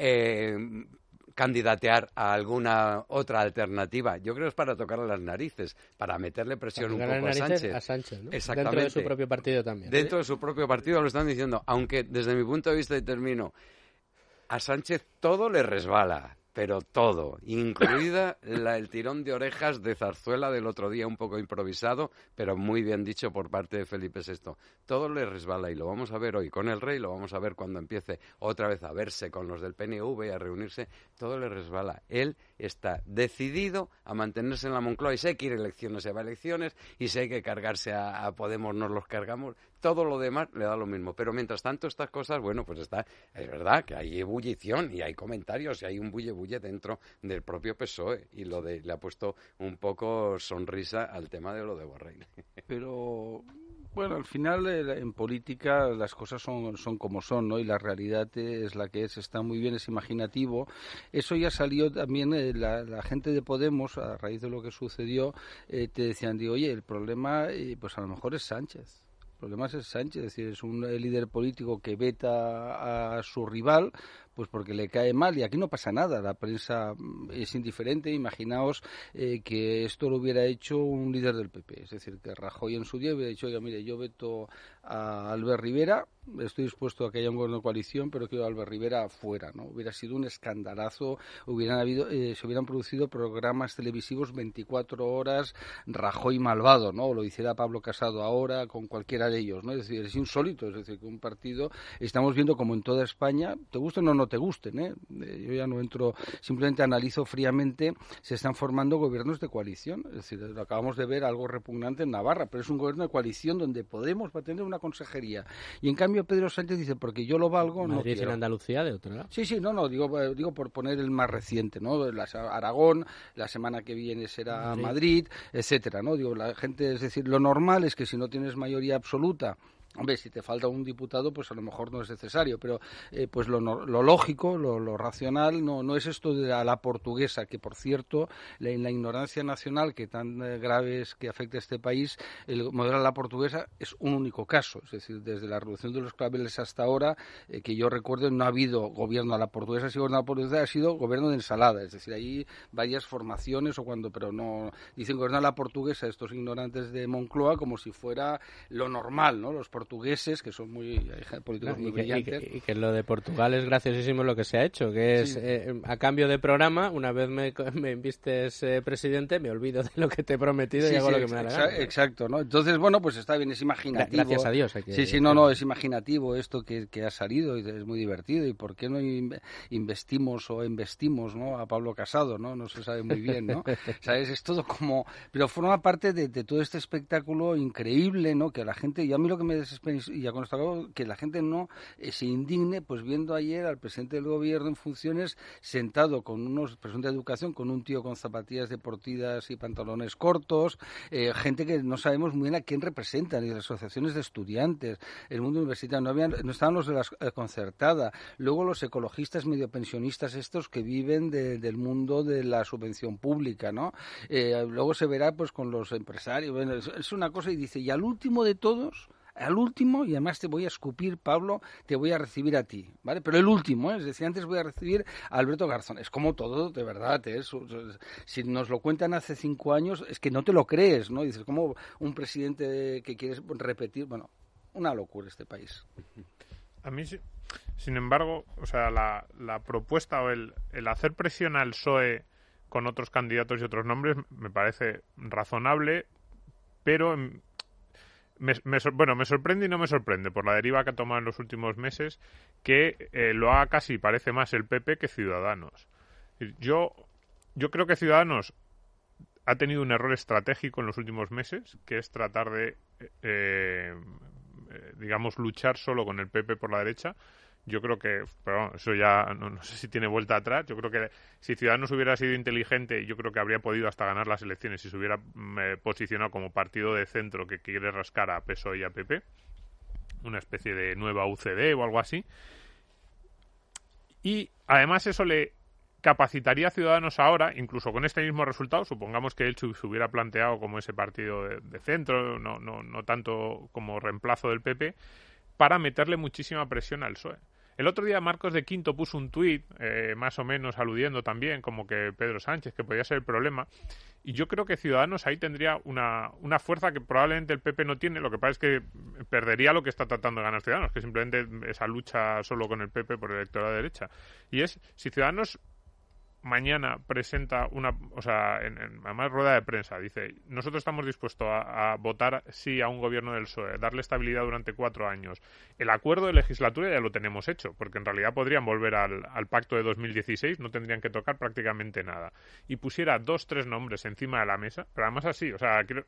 candidatear a alguna otra alternativa? Yo creo que es para tocarle las narices, para meterle presión un poco a Sánchez. ¿No? Exactamente. Dentro de su propio partido también. Dentro de su propio partido lo están diciendo, aunque desde mi punto de vista, y termino, a Sánchez todo le resbala. Pero todo, incluida el tirón de orejas de Zarzuela del otro día, un poco improvisado, pero muy bien dicho por parte de Felipe VI. Todo le resbala y lo vamos a ver hoy con el rey, lo vamos a ver cuando empiece otra vez a verse con los del PNV y a reunirse. Todo le resbala. Él está decidido a mantenerse en la Moncloa y si hay que ir a elecciones, se va a elecciones, y si hay que cargarse a Podemos, nos los cargamos. Todo lo demás le da lo mismo. Pero mientras tanto estas cosas, bueno, pues es verdad que hay ebullición y hay comentarios y hay un bulle distribuye dentro del propio PSOE, y le ha puesto un poco sonrisa al tema de lo de Borrell. Pero bueno, al final en política las cosas son como son, ¿no? Y la realidad es la que es, está muy bien, es imaginativo. Eso ya salió también, la gente de Podemos, a raíz de lo que sucedió, te decían, digo, oye, el problema pues a lo mejor es Sánchez. El problema es Sánchez, es decir, es un líder político que veta a su rival, pues porque le cae mal, y aquí no pasa nada, la prensa es indiferente. Imaginaos que esto lo hubiera hecho un líder del PP, es decir, que Rajoy en su día hubiera dicho, oiga, mire, yo veto a Albert Rivera, estoy dispuesto a que haya un gobierno de coalición, pero quiero a Albert Rivera fuera, ¿no? Hubiera sido un escandalazo, se hubieran producido programas televisivos 24 horas, Rajoy malvado, ¿no? O lo hiciera Pablo Casado ahora con cualquiera de ellos, ¿no? Es decir, es insólito, es decir, que un partido, estamos viendo como en toda España, te gusten o no te gusten, yo ya no entro, simplemente analizo fríamente, se están formando gobiernos de coalición, es decir, lo acabamos de ver, algo repugnante en Navarra, pero es un gobierno de coalición donde Podemos va a tener una consejería, y en cambio Pedro Sánchez dice, porque yo lo valgo, Madrid no quiero. en Andalucía, de otro lado. Sí, no, digo por poner el más reciente, ¿no? Aragón, la semana que viene será Madrid, etcétera, ¿no? Digo, la gente, es decir, lo normal es que si no tienes mayoría absoluta, hombre, si te falta un diputado, pues a lo mejor no es necesario, pero pues lo lógico, lo racional, no es esto de a la portuguesa, que por cierto, en la ignorancia nacional que tan grave es que afecta a este país, el modelo a la portuguesa es un único caso, es decir, desde la revolución de los claveles hasta ahora, que yo recuerdo, no ha habido gobierno a la portuguesa, si gobierno a la portuguesa ha sido gobierno de ensalada, es decir, hay varias formaciones, pero no, dicen gobierno a la portuguesa estos ignorantes de Moncloa como si fuera lo normal, ¿no? Los portugueses, que son políticos muy brillantes. Y que lo de Portugal es graciosísimo lo que se ha hecho, que es, a cambio de programa, una vez me invistes presidente, me olvido de lo que te he prometido y hago lo que me da la gana. Exacto, ¿no? Entonces, bueno, pues está bien, es imaginativo. Gracias a Dios. Es imaginativo esto que ha salido, y es muy divertido. ¿Y por qué no investimos, ¿no? A Pablo Casado, ¿no? No se sabe muy bien, ¿no? ¿Sabes? Es todo como... Pero forma parte de todo este espectáculo increíble, ¿no? Que la gente... Y a mí lo que me desespera, y ya con esto acabo, que la gente no se indigne, pues viendo ayer al presidente del gobierno en funciones sentado con unos presidentes de educación, con un tío con zapatillas deportivas y pantalones cortos, gente que no sabemos muy bien a quién representan, y las asociaciones de estudiantes, el mundo universitario, no estaban los de la concertada, luego los ecologistas medio pensionistas estos que viven del mundo de la subvención pública, ¿no? Luego se verá pues con los empresarios, bueno, es una cosa, y dice, y al último de todos, y además te voy a escupir, Pablo, te voy a recibir a ti, ¿vale? Pero el último, es decir, antes voy a recibir a Alberto Garzón. Es como todo, de verdad, si nos lo cuentan hace 5 años, es que no te lo crees, ¿no? Dices, como un presidente que quieres repetir, bueno, una locura este país. A mí, sin embargo, o sea, la propuesta o el hacer presión al PSOE con otros candidatos y otros nombres me parece razonable, pero... Me sorprende y no me sorprende por la deriva que ha tomado en los últimos meses, que lo haga casi, parece más el PP que Ciudadanos. Yo creo que Ciudadanos ha tenido un error estratégico en los últimos meses, que es tratar de, digamos, luchar solo con el PP por la derecha. Yo creo que, pero bueno, eso ya no sé si tiene vuelta atrás. Yo creo que si Ciudadanos hubiera sido inteligente, yo creo que habría podido hasta ganar las elecciones si se hubiera posicionado como partido de centro que quiere rascar a PSOE y a PP, una especie de nueva UCD o algo así. Y además eso le capacitaría a Ciudadanos ahora, incluso con este mismo resultado, supongamos que él se hubiera planteado como ese partido de centro, no tanto como reemplazo del PP, para meterle muchísima presión al PSOE. El otro día Marcos de Quinto puso un tuit, más o menos aludiendo también como que Pedro Sánchez, que podía ser el problema, y yo creo que Ciudadanos ahí tendría una fuerza que probablemente el PP no tiene. Lo que pasa es que perdería lo que está tratando de ganar Ciudadanos, que simplemente esa lucha solo con el PP por el electorado de derecha. Y es, si Ciudadanos mañana presenta además rueda de prensa, dice, nosotros estamos dispuestos a votar sí a un gobierno del PSOE, darle estabilidad durante 4 años. El acuerdo de legislatura ya lo tenemos hecho, porque en realidad podrían volver al pacto de 2016, no tendrían que tocar prácticamente nada. Y pusiera 2-3 nombres encima de la mesa, pero además así,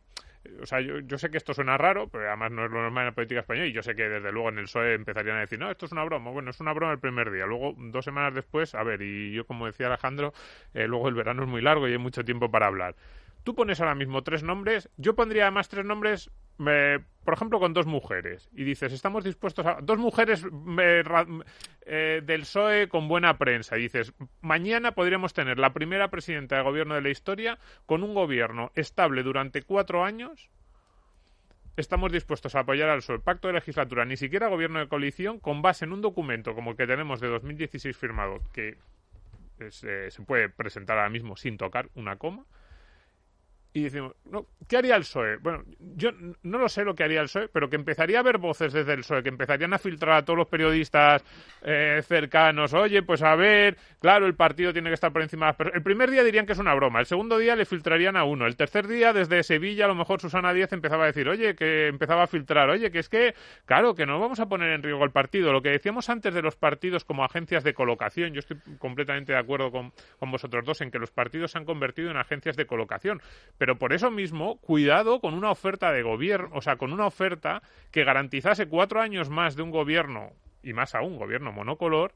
O sea, yo sé que esto suena raro, pero además no es lo normal en la política española, y yo sé que desde luego en el PSOE empezarían a decir, no, esto es una broma. Bueno, es una broma el primer día. Luego, 2 semanas después, a ver, y yo como decía Alejandro, luego el verano es muy largo y hay mucho tiempo para hablar. Tú pones ahora mismo 3 nombres, yo pondría además 3 nombres, por ejemplo, con 2 mujeres. Y dices, estamos dispuestos a... 2 mujeres del PSOE con buena prensa. Y dices, mañana podríamos tener la primera presidenta de gobierno de la historia con un gobierno estable durante 4 años. Estamos dispuestos a apoyar al PSOE, pacto de legislatura, ni siquiera gobierno de coalición, con base en un documento como el que tenemos de 2016 firmado, que se puede presentar ahora mismo sin tocar una coma. Y decimos, no, ¿qué haría el PSOE? Bueno, yo no lo sé lo que haría el PSOE, pero que empezaría a haber voces desde el PSOE, que empezarían a filtrar a todos los periodistas cercanos. Oye, pues a ver, claro, el partido tiene que estar por encima de las personas. El primer día dirían que es una broma, el segundo día le filtrarían a uno, el tercer día desde Sevilla a lo mejor Susana Díaz empezaba a decir, oye, que empezaba a filtrar, oye, que es que, claro, que no vamos a poner en riesgo el partido. Lo que decíamos antes de los partidos como agencias de colocación, yo estoy completamente de acuerdo con vosotros dos en que los partidos se han convertido en agencias de colocación, pero por eso mismo, cuidado con una oferta de gobierno, o sea, con una oferta que garantizase 4 años más de un gobierno, y más aún, gobierno monocolor,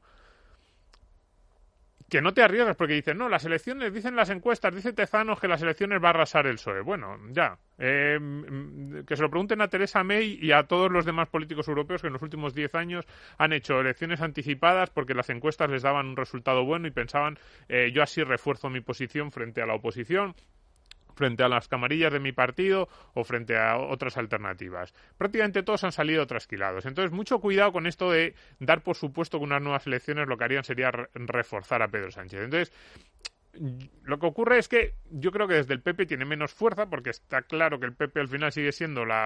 que no te arriesgas, porque dicen, no, las elecciones, dicen las encuestas, dice Tezanos que las elecciones va a arrasar el PSOE. Bueno, ya. Que se lo pregunten a Theresa May y a todos los demás políticos europeos que en los últimos 10 años han hecho elecciones anticipadas porque las encuestas les daban un resultado bueno y pensaban, yo así refuerzo mi posición frente a la oposición, frente a las camarillas de mi partido o frente a otras alternativas. Prácticamente todos han salido trasquilados. Entonces, mucho cuidado con esto de dar por supuesto que unas nuevas elecciones lo que harían sería reforzar a Pedro Sánchez. Entonces, lo que ocurre es que yo creo que desde el PP tiene menos fuerza, porque está claro que el PP al final sigue siendo la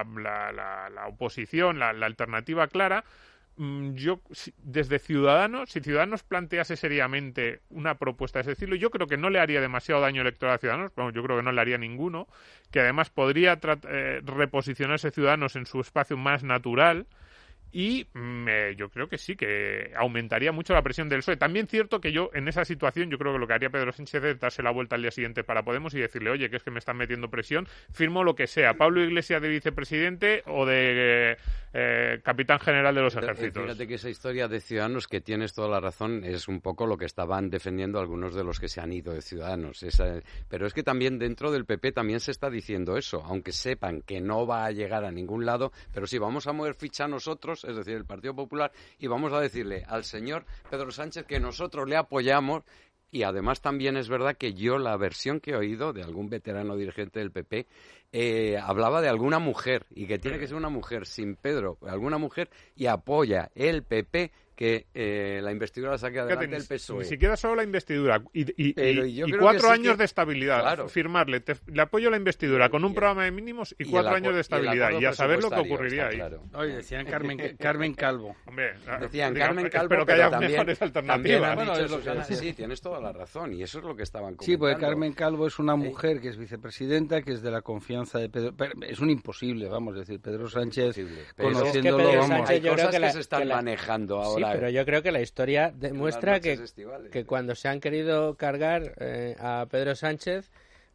oposición, la alternativa clara. Yo, desde Ciudadanos, si Ciudadanos plantease seriamente una propuesta de ese estilo, yo creo que no le haría demasiado daño electoral a Ciudadanos, bueno, yo creo que no le haría ninguno, que además podría reposicionarse Ciudadanos en su espacio más natural. Y yo creo que sí, que aumentaría mucho la presión del PSOE. También cierto que yo, en esa situación, yo creo que lo que haría Pedro Sánchez es darse la vuelta al día siguiente para Podemos y decirle, oye, que es que me están metiendo presión, firmo lo que sea, Pablo Iglesias de vicepresidente o de capitán general de los ejércitos. Fíjate que esa historia de Ciudadanos, que tienes toda la razón, es un poco lo que estaban defendiendo algunos de los que se han ido de Ciudadanos. Pero es que también dentro del PP también se está diciendo eso, aunque sepan que no va a llegar a ningún lado, pero sí, vamos a mover ficha nosotros, es decir, el Partido Popular, y vamos a decirle al señor Pedro Sánchez que nosotros le apoyamos. Y además también es verdad que yo, la versión que he oído de algún veterano dirigente del PP, hablaba de alguna mujer, y que tiene que ser una mujer sin Pedro, alguna mujer, y apoya el PP que la investidura la saque adelante el PSOE. Ni siquiera solo la investidura. Y 4 años de estabilidad. Claro. Firmarle, le apoyo la investidura con un programa de mínimos y 4 años de estabilidad. Y a saber lo que ocurriría ahí. Claro. Oye, decían Carmen Calvo. Hombre, decían Carmen Calvo, pero que haya mejores alternativas. Bueno, sí, tienes toda la razón. Y eso es lo que estaban comentando. Sí, porque Carmen Calvo es una mujer que es vicepresidenta, que es de la confianza de Pedro. Es un imposible, vamos a decir, Pedro Sánchez, conociéndolo, es que vamos. Hay cosas que se están manejando ahora. Sí, pero yo creo que la historia demuestra que cuando se han querido cargar a Pedro Sánchez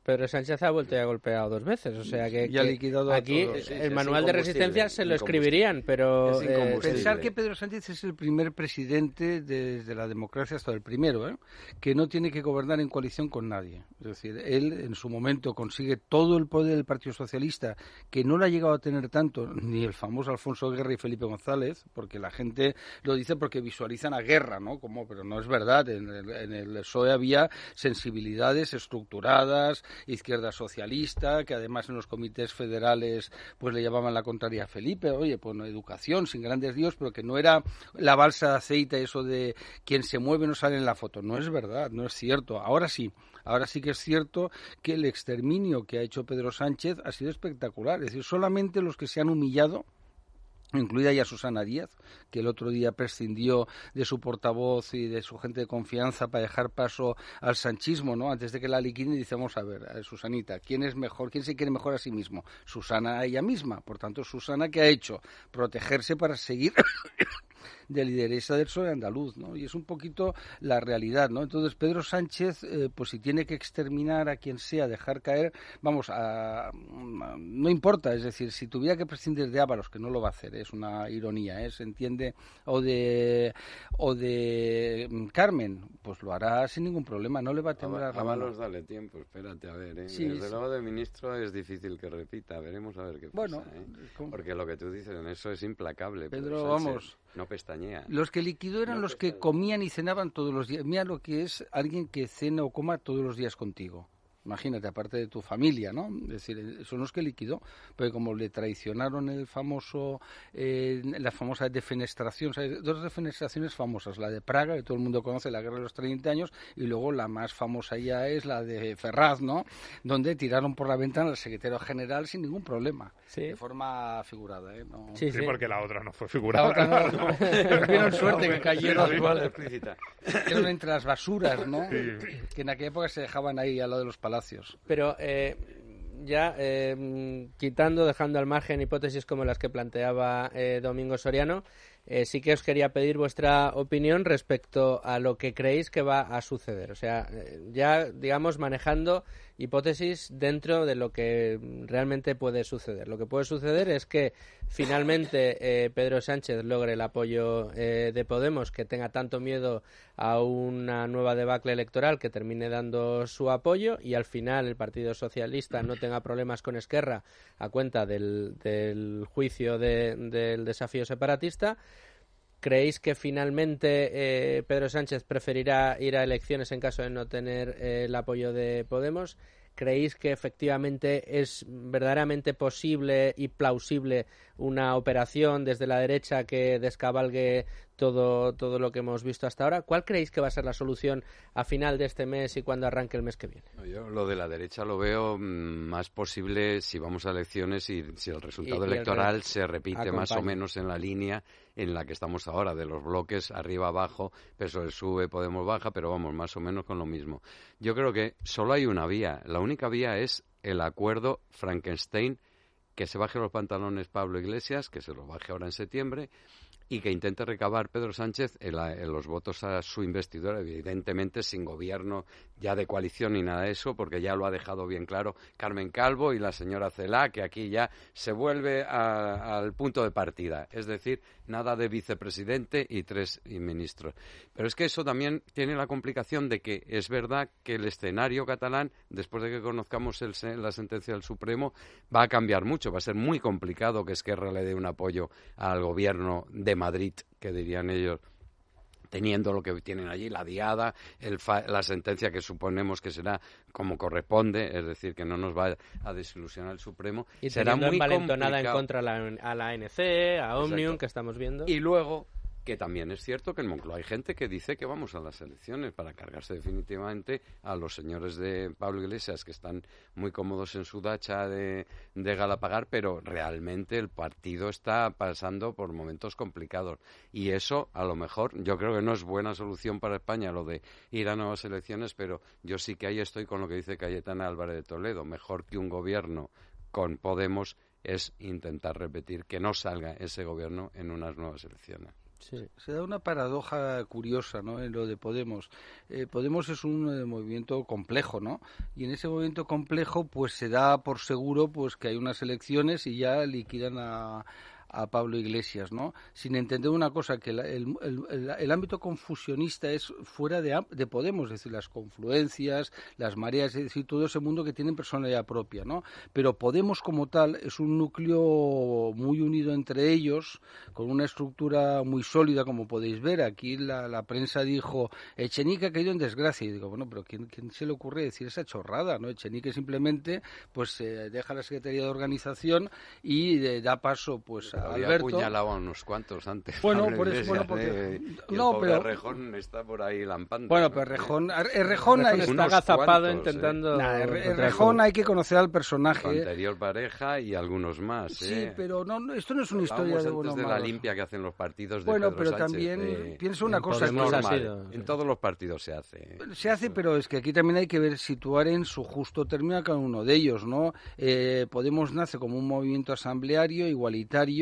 ha vuelto y ha golpeado 2 veces. O sea que ha liquidado aquí el manual de resistencia se lo escribirían, pero pensar que Pedro Sánchez es el primer presidente desde la democracia hasta el primero, que no tiene que gobernar en coalición con nadie. Es decir, él en su momento consigue todo el poder del Partido Socialista, que no lo ha llegado a tener tanto ni el famoso Alfonso Guerra y Felipe González, porque la gente lo dice porque visualizan a Guerra, ¿no? Pero no es verdad. En el PSOE había sensibilidades estructuradas, izquierda socialista, que además en los comités federales pues le llamaban la contraria a Felipe, oye, pues no, educación, sin grandes líos, pero que no era la balsa de aceite, eso de quien se mueve no sale en la foto. No es verdad, no es cierto. Ahora sí que es cierto que el exterminio que ha hecho Pedro Sánchez ha sido espectacular. Es decir, solamente los que se han humillado, incluida ya Susana Díaz, que el otro día prescindió de su portavoz y de su gente de confianza para dejar paso al sanchismo, ¿no? Antes de que la liquiden, dice, vamos a ver, Susanita, ¿quién es mejor? ¿Quién se quiere mejor a sí mismo? Susana ella misma. Por tanto, Susana, ¿qué ha hecho? Protegerse para seguir de lideresa del PSOE andaluz, ¿no? Y es un poquito la realidad, ¿no? Entonces Pedro Sánchez, pues si tiene que exterminar a quien sea, dejar caer, vamos, no importa, es decir, si tuviera que prescindir de Ábalos, que no lo va a hacer, es una ironía, se entiende, o de Carmen, pues lo hará sin ningún problema, no le va a temblar la mano. Ábalos, dale tiempo, espérate a ver, Sí, desde luego de ministro es difícil que repita, veremos a ver qué pasa, porque lo que tú dices en eso es implacable. Pedro, vamos, no pestañea. Los que liquidó eran los que comían y cenaban todos los días. Mira lo que es alguien que cena o coma todos los días contigo. Imagínate, aparte de tu familia, ¿no? Es decir, son los que liquidó, porque como le traicionaron la famosa defenestración, o sea, dos defenestraciones famosas, la de Praga, que todo el mundo conoce, la guerra de los 30 años, y luego la más famosa ya es la de Ferraz, ¿no? Donde tiraron por la ventana al secretario general sin ningún problema, de forma figurada, ¿no? Sí, porque la otra no fue figurada. La otra no. Tuvieron suerte que cayeron explícita. entre las basuras, ¿no? Sí. Que en aquella época se dejaban ahí al lado de los palacios. Pero dejando al margen hipótesis como las que planteaba Domingo Soriano, sí que os quería pedir vuestra opinión respecto a lo que creéis que va a suceder. O sea, ya, digamos, manejando hipótesis dentro de lo que realmente puede suceder. Lo que puede suceder es que finalmente Pedro Sánchez logre el apoyo de Podemos, que tenga tanto miedo a una nueva debacle electoral que termine dando su apoyo, y al final el Partido Socialista no tenga problemas con Esquerra a cuenta del juicio del desafío separatista. ¿Creéis que finalmente Pedro Sánchez preferirá ir a elecciones en caso de no tener el apoyo de Podemos? ¿Creéis que efectivamente es verdaderamente posible y plausible una operación desde la derecha que descabalgue todo lo que hemos visto hasta ahora? ¿Cuál creéis que va a ser la solución a final de este mes y cuando arranque el mes que viene? Yo lo de la derecha lo veo más posible si vamos a elecciones y si el resultado electoral se repite más o menos en la línea en la que estamos ahora, de los bloques arriba abajo, PSOE sube, Podemos baja, pero vamos, más o menos con lo mismo. Yo creo que solo hay una vía. La única vía es el acuerdo Frankenstein, que se baje los pantalones Pablo Iglesias, que se los baje ahora en septiembre, y que intente recabar Pedro Sánchez en los votos a su investidura, evidentemente sin gobierno ya de coalición ni nada de eso, porque ya lo ha dejado bien claro Carmen Calvo y la señora Celaá, que aquí ya se vuelve al punto de partida, es decir, nada de vicepresidente y 3 ministros. Pero es que eso también tiene la complicación de que es verdad que el escenario catalán, después de que conozcamos la sentencia del Supremo, va a cambiar mucho, va a ser muy complicado que Esquerra le dé un apoyo al gobierno de Madrid, que dirían ellos, teniendo lo que tienen allí, la diada, la sentencia que suponemos que será como corresponde, es decir, que no nos va a desilusionar el Supremo. Y será muy envalentonada complicado. en contra a la ANC, a Omnium, que estamos viendo. Y luego, que también es cierto que en Moncloa hay gente que dice que vamos a las elecciones para cargarse definitivamente a los señores de Pablo Iglesias, que están muy cómodos en su dacha de Galapagar, pero realmente el partido está pasando por momentos complicados. Y eso, a lo mejor, yo creo que no es buena solución para España lo de ir a nuevas elecciones, pero yo sí que ahí estoy con lo que dice Cayetana Álvarez de Toledo. Mejor que un gobierno con Podemos es intentar repetir que no salga ese gobierno en unas nuevas elecciones. Sí. Se da una paradoja curiosa, ¿no?, en lo de Podemos. Podemos es un movimiento complejo, ¿no? Y en ese movimiento complejo, pues se da por seguro pues que hay unas elecciones y ya liquidan a Pablo Iglesias, ¿no? Sin entender una cosa, que el ámbito confusionista es fuera de Podemos, es decir, las confluencias, las mareas, es decir, todo ese mundo que tienen personalidad propia, ¿no? Pero Podemos como tal es un núcleo muy unido entre ellos, con una estructura muy sólida, como podéis ver. Aquí la prensa dijo, Echenique ha caído en desgracia. Y digo, bueno, pero ¿quién se le ocurre decir esa chorrada, ¿no? Echenique simplemente pues deja la Secretaría de Organización y da paso pues había Alberto. apuñalado a unos cuantos antes. Bueno, Pablo por eso, Iglesias, porque y el pobre Errejón está por ahí lampando. Bueno, ¿no? pero Errejón está agazapado intentando. Errejón hay que conocer al personaje. Su anterior pareja y algunos más. Sí, pero no, esto no es una historia de antes de la limpia que hacen los partidos de bueno, Pedro pero Sánchez, también pienso una cosa. Es normal. En todos los partidos se hace. Se hace, pero es que aquí también hay que situar en su justo término a cada uno de ellos, ¿no? Podemos nace como un movimiento asambleario, igualitario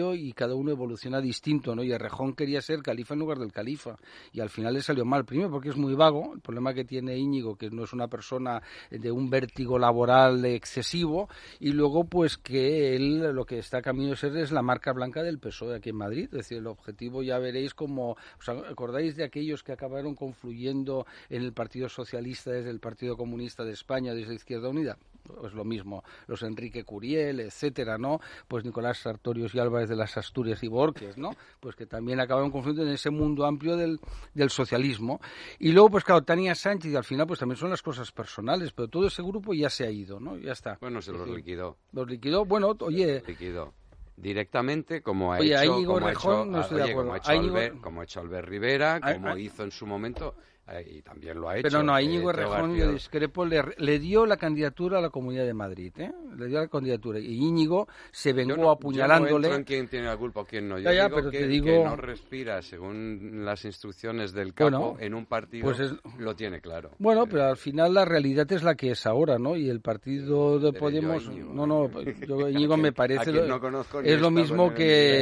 partido y cada uno evoluciona distinto, ¿no? Y Errejón quería ser califa en lugar del califa y al final le salió mal. Primero porque es muy vago, el problema que tiene Íñigo, que no es una persona de un vértigo laboral excesivo, y luego pues que él lo que está camino de ser es la marca blanca del PSOE aquí en Madrid. Es decir, el objetivo ya veréis como, ¿os acordáis de aquellos que acabaron confluyendo en el Partido Socialista desde el Partido Comunista de España, desde Izquierda Unida? Pues lo mismo, los Enrique Curiel, etcétera, ¿no? Pues Nicolás Sartorius y Álvarez de las Asturias y Borges, ¿no? Pues que también acabaron confluyendo en ese mundo amplio del socialismo. Y luego, pues claro, Tania Sánchez, y al final pues también son las cosas personales, pero todo ese grupo ya se ha ido, ¿no? Ya está. Bueno, se los liquidó. Los liquidó, bueno, oye... Liquidó. Directamente, como ha oye, hecho, Íñigo como Errejón, no estoy de acuerdo. Como ha hecho Albert Rivera, como hizo en su momento, y también lo ha hecho. Pero no, a Íñigo Errejón, yo discrepo, le dio la candidatura a la Comunidad de Madrid, ¿eh? Le dio la candidatura. Y Íñigo se vengó apuñalándole. Yo no entro en quién tiene la culpa o quién no. Yo digo pero que no respira según las instrucciones del capo en un partido, pues lo tiene claro. Bueno, pero al final la realidad es la que es ahora, ¿no? Y el partido de Podemos... yo Íñigo me parece... es lo mismo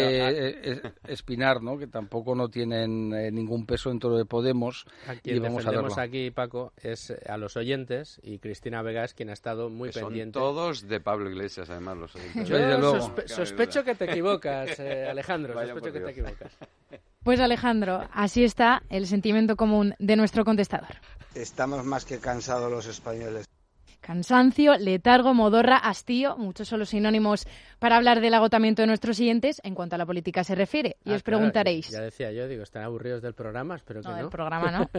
que Espinar, ¿no? Que tampoco no tienen ningún peso dentro de Podemos. Quien defendemos aquí, Paco, es a los oyentes, y Cristina Vega es quien ha estado muy pendiente. Son todos de Pablo Iglesias, además, los oyentes. Yo sospecho que te equivocas, Alejandro, sospecho que te equivocas. Pues Alejandro, así está el sentimiento común de nuestro contestador. Estamos más que cansados los españoles. Cansancio, letargo, modorra, hastío, muchos son los sinónimos para hablar del agotamiento de nuestros oyentes en cuanto a la política se refiere. Y os preguntaréis... Ya decía yo, están aburridos del programa, espero que no. Del programa no.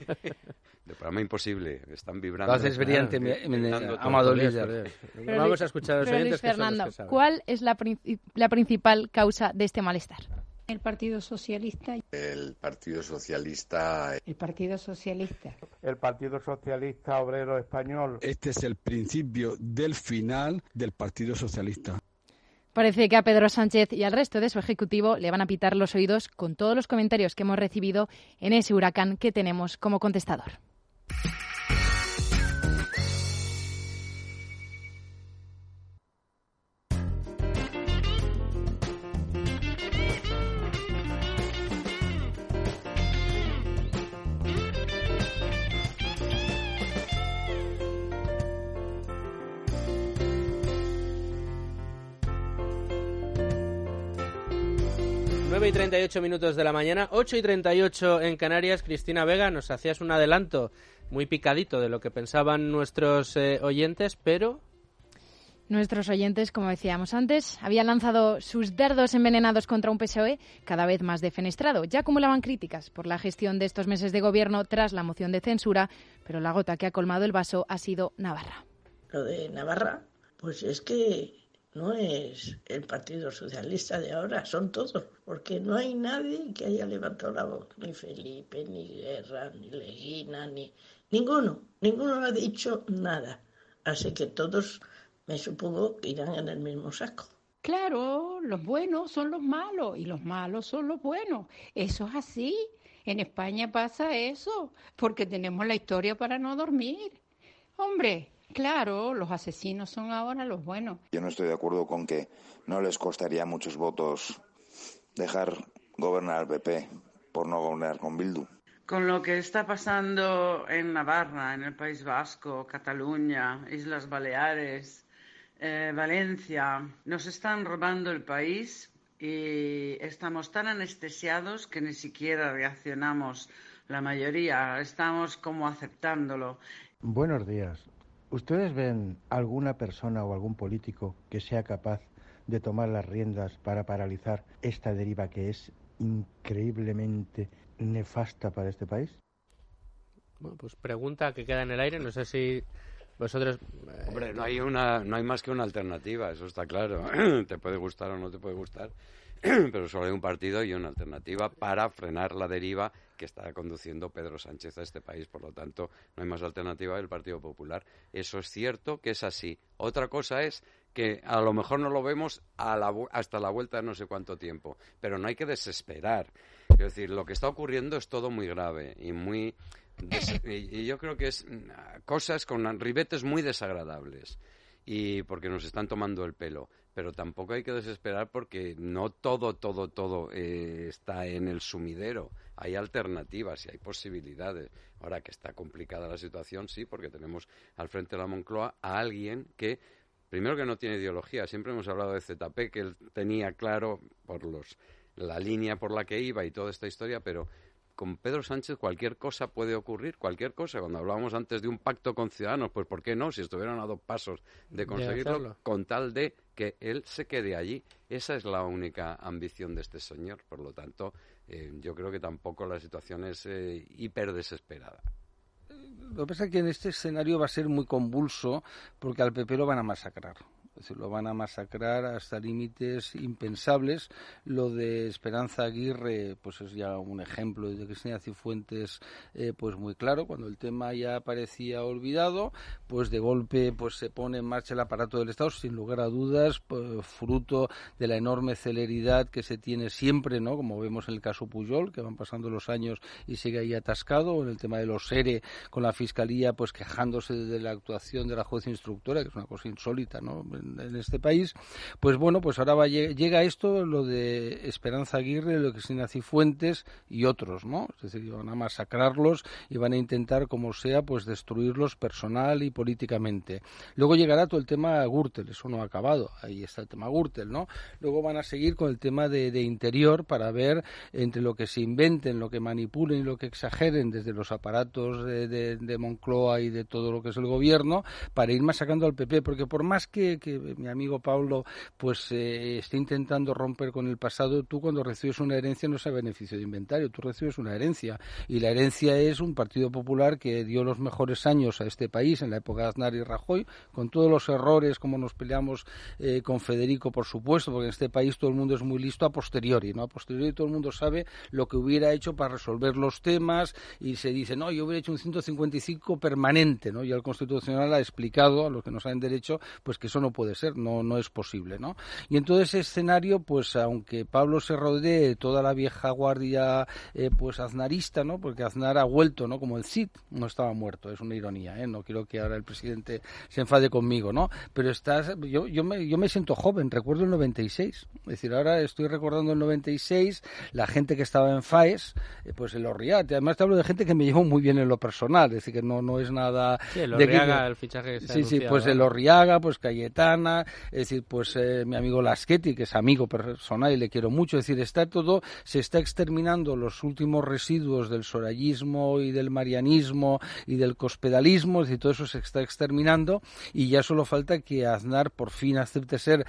Del programa imposible, están vibrando. Lo haces brillante, amado líder. Vamos a escuchar a los oyentes. Luis Fernando, que son los que saben. ¿cuál es la principal causa de este malestar? El Partido Socialista. El Partido Socialista. El Partido Socialista. El Partido Socialista Obrero Español. Este es el principio del final del Partido Socialista. Parece que a Pedro Sánchez y al resto de su ejecutivo le van a pitar los oídos con todos los comentarios que hemos recibido en ese huracán que tenemos como contestador. Y 38 minutos de la mañana, 8 y 38 en Canarias. Cristina Vega, nos hacías un adelanto muy picadito de lo que pensaban nuestros oyentes, pero... Nuestros oyentes, como decíamos antes, habían lanzado sus dardos envenenados contra un PSOE cada vez más defenestrado. Ya acumulaban críticas por la gestión de estos meses de gobierno tras la moción de censura, pero la gota que ha colmado el vaso ha sido Navarra. Lo de Navarra, pues es que no es el Partido Socialista de ahora, son todos, porque no hay nadie que haya levantado la voz, ni Felipe, ni Guerra, ni Leguina, ni ninguno ha dicho nada, así que todos me supongo que irán en el mismo saco. Claro, los buenos son los malos y los malos son los buenos, eso es así, en España pasa eso, porque tenemos la historia para no dormir, hombre. Claro, los asesinos son ahora los buenos. Yo no estoy de acuerdo con que no les costaría muchos votos dejar gobernar al PP por no gobernar con Bildu. Con lo que está pasando en Navarra, en el País Vasco, Cataluña, Islas Baleares, Valencia, nos están robando el país y estamos tan anestesiados que ni siquiera reaccionamos la mayoría, estamos como aceptándolo. Buenos días. ¿Ustedes ven alguna persona o algún político que sea capaz de tomar las riendas para paralizar esta deriva que es increíblemente nefasta para este país? Bueno, pues pregunta que queda en el aire, no sé si vosotros... Hombre, no hay más que una alternativa, eso está claro. Te puede gustar o no te puede gustar, pero solo hay un partido y una alternativa para frenar la deriva que está conduciendo Pedro Sánchez a este país. Por lo tanto, no hay más alternativa del Partido Popular. Eso es cierto que es así. Otra cosa es que a lo mejor no lo vemos hasta la vuelta de no sé cuánto tiempo, pero no hay que desesperar. Es decir, lo que está ocurriendo es todo muy grave y muy... y yo creo que es cosas con ribetes muy desagradables y porque nos están tomando el pelo. pero tampoco hay que desesperar porque no todo está en el sumidero. Hay alternativas y hay posibilidades. Ahora que está complicada la situación, sí, porque tenemos al frente de la Moncloa a alguien que, primero, que no tiene ideología. Siempre hemos hablado de ZP, que él tenía claro la línea por la que iba y toda esta historia, pero con Pedro Sánchez cualquier cosa puede ocurrir, cualquier cosa. Cuando hablábamos antes de un pacto con Ciudadanos, pues ¿por qué no? Si estuvieran a 2 pasos de conseguirlo, con tal de que él se quede allí. Esa es la única ambición de este señor. Por lo tanto, yo creo que tampoco la situación es hiper desesperada. Lo que pasa es que en este escenario va a ser muy convulso porque al PP lo van a masacrar. Es decir, lo van a masacrar hasta límites impensables. Lo de Esperanza Aguirre, pues es ya un ejemplo de Cristina Cifuentes, pues muy claro. Cuando el tema ya parecía olvidado, pues de golpe pues se pone en marcha el aparato del Estado, sin lugar a dudas, pues, fruto de la enorme celeridad que se tiene siempre, ¿no? Como vemos en el caso Pujol, que van pasando los años y sigue ahí atascado, o en el tema de los ERE, con la Fiscalía pues quejándose de la actuación de la juez instructora, que es una cosa insólita, ¿no?, en este país. Pues bueno, pues ahora llega esto, lo de Esperanza Aguirre, lo de Cristina Cifuentes y otros, ¿no? Es decir, van a masacrarlos y van a intentar, como sea, pues destruirlos personal y políticamente. Luego llegará todo el tema Gürtel, eso no ha acabado, ahí está el tema Gürtel, ¿no? Luego van a seguir con el tema de interior para ver entre lo que se inventen, lo que manipulen y lo que exageren desde los aparatos de Moncloa y de todo lo que es el gobierno, para ir masacrando al PP, porque por más que mi amigo Pablo pues esté intentando romper con el pasado, tú cuando recibes una herencia no es a beneficio de inventario, tú recibes una herencia, y la herencia es un Partido Popular que dio los mejores años a este país en la época de Aznar y Rajoy, con todos los errores, como nos peleamos con Federico, por supuesto, porque en este país todo el mundo es muy listo a posteriori, ¿no? A posteriori todo el mundo sabe lo que hubiera hecho para resolver los temas, y se dice, no, yo hubiera hecho un 155 permanente, ¿no? Y el Constitucional ha explicado a los que no saben derecho, pues que eso no puede ser, no es posible, ¿no? Y en todo ese escenario, pues aunque Pablo se rodee de toda la vieja guardia pues aznarista, ¿no? Porque Aznar ha vuelto, ¿no? Como el Cid, no estaba muerto, es una ironía, no quiero que ahora el presidente se enfade conmigo, ¿no? Pero yo me siento joven, recuerdo el 96, es decir, ahora estoy recordando el 96, la gente que estaba en FAES, pues el Orriat, además te hablo de gente que me llevo muy bien en lo personal, es decir, que no es nada... Sí, el Orriaga, el fichaje que se ha Sí, pues el Orriaga, pues Cayetana, es decir, pues mi amigo Laschetti, que es amigo personal y le quiero mucho, es decir, se está exterminando los últimos residuos del sorayismo y del marianismo y del cospedalismo, es decir, todo eso se está exterminando, y ya solo falta que Aznar por fin acepte ser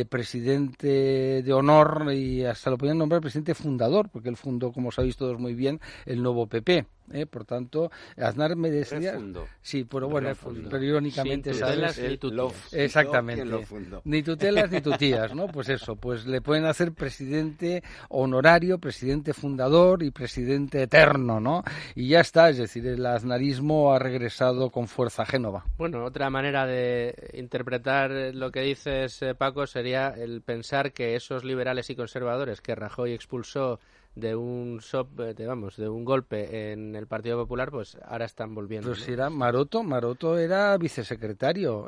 presidente de honor, y hasta lo podían nombrar presidente fundador, porque él fundó, como sabéis todos muy bien, el nuevo PP. Por tanto, Aznar me decía... Sí, pero bueno, pero irónicamente... Sin tutelas ni tutías. Exactamente. Ni tutelas ni tutías, ¿no? Pues eso, pues le pueden hacer presidente honorario, presidente fundador y presidente eterno, ¿no? Y ya está, es decir, el aznarismo ha regresado con fuerza a Génova. Bueno, otra manera de interpretar lo que dices, Paco, sería el pensar que esos liberales y conservadores que Rajoy expulsó de un golpe en el Partido Popular, pues ahora están volviendo. Pero si era Maroto era vicesecretario,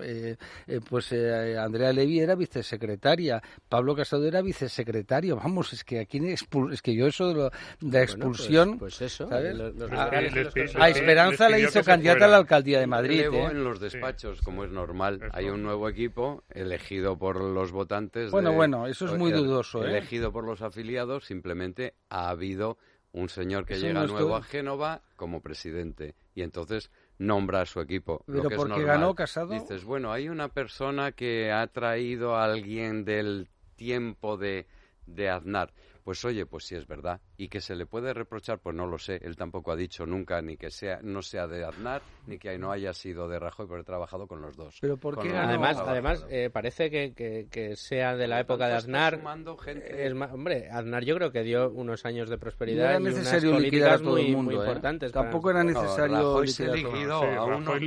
Andrea Levy era vicesecretaria, Pablo Casado era vicesecretario, vamos, es que aquí es que yo eso de la expulsión, pues eso, ¿sabes? A Esperanza le hizo candidata a la alcaldía de Madrid. Luego en los despachos, como es normal, hay un nuevo equipo elegido por los votantes. Bueno, eso es muy dudoso, elegido por los afiliados, simplemente ha habido un señor que llega nuevo a Génova como presidente y entonces nombra a su equipo. Pero lo que porque es normal. Ganó Casado. Dices, bueno, hay una persona que ha traído a alguien del tiempo de Aznar. Pues oye, pues sí es verdad. ¿Y que se le puede reprochar? Pues no lo sé. Él tampoco ha dicho nunca ni que no sea de Aznar, ni que no haya sido de Rajoy, porque he trabajado con los dos. Pero ¿por qué Además, parece que sea de la época de Aznar. Hombre, Aznar yo creo que dio unos años de prosperidad y unas políticas muy importantes. Tampoco era necesario Rajoy se liquidó a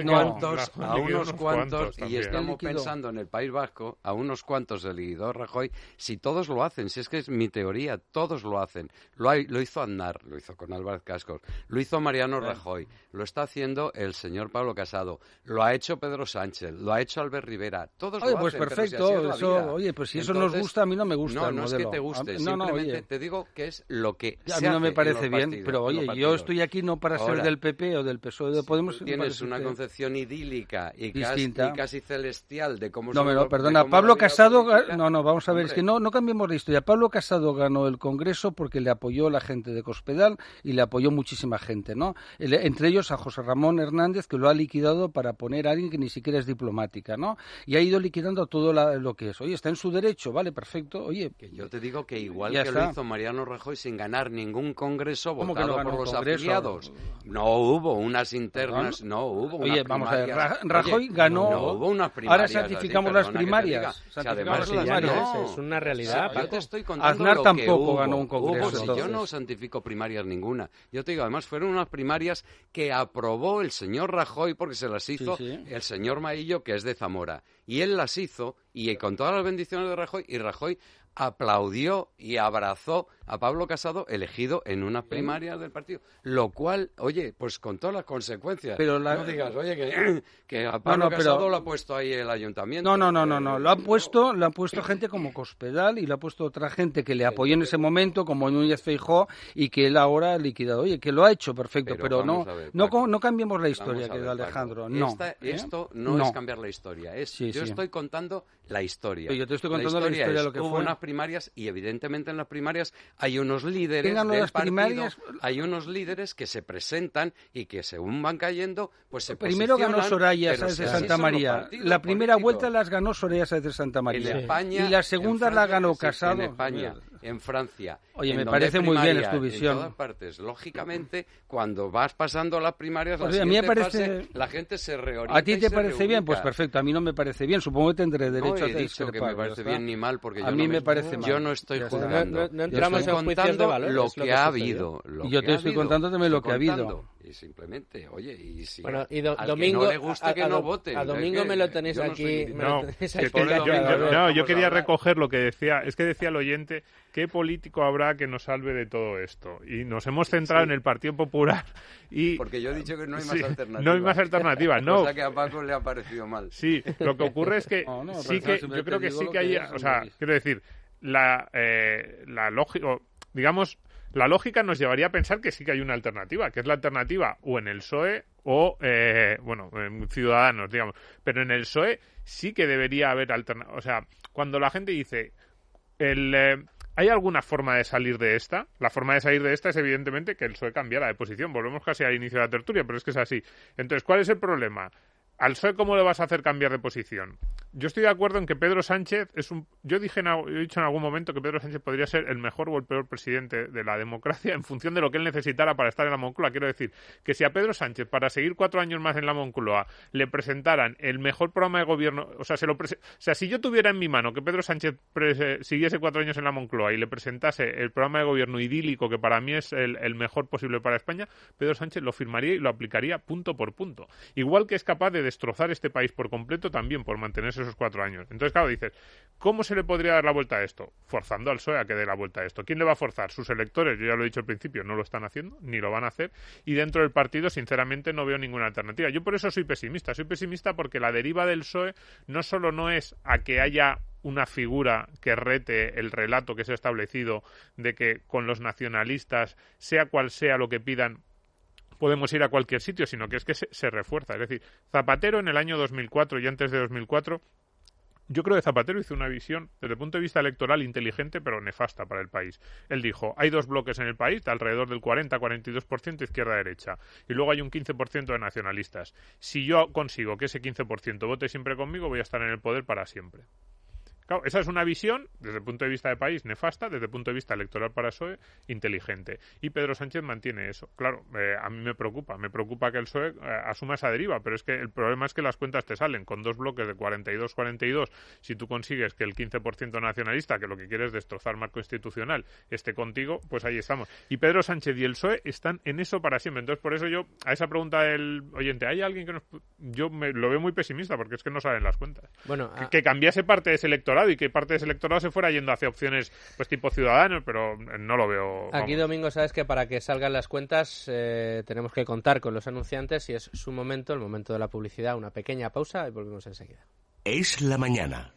unos cuantos, y estamos pensando en el País Vasco, a unos cuantos se liquidó Rajoy. Si todos lo hacen, si es que es mi teoría, todos lo hacen. Lo hizo Aznar, lo hizo con Álvarez Cascos, lo hizo Mariano Rajoy, lo está haciendo el señor Pablo Casado, lo ha hecho Pedro Sánchez, lo ha hecho Albert Rivera, todos lo pues hacen. Perfecto, pero si oye, pues si entonces, eso nos gusta, a mí no me gusta. No es que te guste, simplemente te digo que es lo que a mí no me parece bien, pero oye, yo estoy aquí no para ser del PP o del PSOE de Podemos. Tienes una concepción idílica y casi celestial de cómo... No, perdona, Pablo Casado... vamos a ver, es que no cambiemos la historia. Pablo Casado ganó el Congreso porque le apoyó la gente de Cospedal y le apoyó muchísima gente, ¿no? Entre ellos a José Ramón Hernández, que lo ha liquidado para poner a alguien que ni siquiera es diplomática, ¿no? Y ha ido liquidando todo lo que es. Oye, está en su derecho, vale, perfecto. Oye, que yo te digo que igual que lo hizo Mariano Rajoy sin ganar ningún Congreso votado por los afiliados. No hubo unas internas, no hubo unas primarias. Vamos a ver, Rajoy ganó... No hubo unas primarias. Ahora santificamos las primarias. Además, es una realidad. Yo te estoy contando Aznar lo tampoco que ganó un Congreso. Si yo no santifico primarias ninguna. Yo te digo, además fueron unas primarias que aprobó el señor Rajoy porque se las hizo el señor Maillo, que es de Zamora. Y él las hizo, y con todas las bendiciones de Rajoy, y Rajoy aplaudió y abrazó a Pablo Casado, elegido en unas primarias del partido, lo cual, oye, pues con todas las consecuencias. Pero no digas, oye, que a Pablo Casado lo ha puesto ahí el ayuntamiento. No, lo han puesto gente como Cospedal y lo ha puesto otra gente que le apoyó en ese momento, como Núñez Feijóo, y que él ahora ha liquidado. Oye, que lo ha hecho perfecto, pero no cambiemos la historia, querido Alejandro. Esto no es cambiar la historia, yo estoy contando la historia. Yo te estoy contando la historia de lo que hubo fue. Unas primarias y evidentemente en las primarias hay unos líderes del partido, hay unos líderes que se presentan y que según van cayendo, pues se Primero posicionan. Ganó Soraya Sáenz de Santa María. La primera vuelta las ganó Soraya Sáenz de Santa María. En España, y la segunda la ganó Casado. En España, en Francia. Oye, me parece muy bien tu visión. En todas partes. Lógicamente, cuando vas pasando las primarias, a mí me parece... la gente se reorienta. ¿A ti te parece bien? Pues perfecto, a mí no me parece bien. Supongo que tendré derecho a discrepar. Que me parece bien ni mal, porque a mí me parece mal. Yo no estoy juzgando. No entramos en juicios de valor. Lo que ha habido. Y yo te estoy contando también lo que ha habido. Y simplemente, oye, y si Domingo, no le gusta que no vote. A Domingo me lo tenéis aquí. Yo quería recoger lo que decía. Es que decía el oyente, ¿qué político habrá que nos salve de todo esto? Y nos hemos centrado en el Partido Popular. Porque yo he dicho que no hay más alternativas. No hay más alternativas, no. Cosa que a Paco le ha parecido mal. Sí, lo que ocurre es que yo creo que sí que hay... O sea, quiero decir, la lógica... Digamos... La lógica nos llevaría a pensar que sí que hay una alternativa, que es la alternativa o en el PSOE o, en Ciudadanos, digamos. Pero en el PSOE sí que debería haber alternativa. O sea, cuando la gente dice, ¿hay alguna forma de salir de esta? La forma de salir de esta es evidentemente que el PSOE cambiara de posición. Volvemos casi al inicio de la tertulia, pero es que es así. Entonces, ¿cuál es el problema? ¿Al PSOE cómo le vas a hacer cambiar de posición? Yo estoy de acuerdo en que Pedro Sánchez Yo he dicho en algún momento que Pedro Sánchez podría ser el mejor o el peor presidente de la democracia en función de lo que él necesitara para estar en la Moncloa. Quiero decir que si a Pedro Sánchez, para seguir 4 años más en la Moncloa, le presentaran el mejor programa de gobierno... O sea, si yo tuviera en mi mano que Pedro Sánchez siguiese 4 años en la Moncloa y le presentase el programa de gobierno idílico, que para mí es el mejor posible para España, Pedro Sánchez lo firmaría y lo aplicaría punto por punto. Igual que es capaz de destrozar este país por completo también por mantenerse esos 4 años. Entonces, claro, dices, ¿cómo se le podría dar la vuelta a esto? Forzando al PSOE a que dé la vuelta a esto. ¿Quién le va a forzar? Sus electores, yo ya lo he dicho al principio, no lo están haciendo, ni lo van a hacer, y dentro del partido, sinceramente, no veo ninguna alternativa. Yo por eso soy pesimista porque la deriva del PSOE no solo no es a que haya una figura que rete el relato que se ha establecido de que con los nacionalistas, sea cual sea lo que pidan, podemos ir a cualquier sitio, sino que es que se refuerza. Es decir, Zapatero en el año 2004 y antes de 2004, yo creo que Zapatero hizo una visión desde el punto de vista electoral inteligente, pero nefasta para el país. Él dijo, hay 2 bloques en el país, de alrededor del 40-42% izquierda-derecha, y luego hay un 15% de nacionalistas. Si yo consigo que ese 15% vote siempre conmigo, voy a estar en el poder para siempre. Claro, esa es una visión, desde el punto de vista de país, nefasta, desde el punto de vista electoral para PSOE, inteligente. Y Pedro Sánchez mantiene eso. Claro, a mí me preocupa que el PSOE asuma esa deriva, pero es que el problema es que las cuentas te salen con 2 bloques de 42-42. Si tú consigues que el 15% nacionalista, que lo que quiere es destrozar marco institucional, esté contigo, pues ahí estamos. Y Pedro Sánchez y el PSOE están en eso para siempre. Entonces, por eso yo, a esa pregunta del oyente, ¿hay alguien que lo veo muy pesimista, porque es que no saben las cuentas. Bueno, que cambiase parte de ese electorado electorado y que parte de ese electorado se fuera yendo hacia opciones pues tipo Ciudadanos, pero no lo veo. Aquí, Domingo, sabes que para que salgan las cuentas tenemos que contar con los anunciantes y es su momento, el momento de la publicidad. Una pequeña pausa y volvemos enseguida. Es la mañana.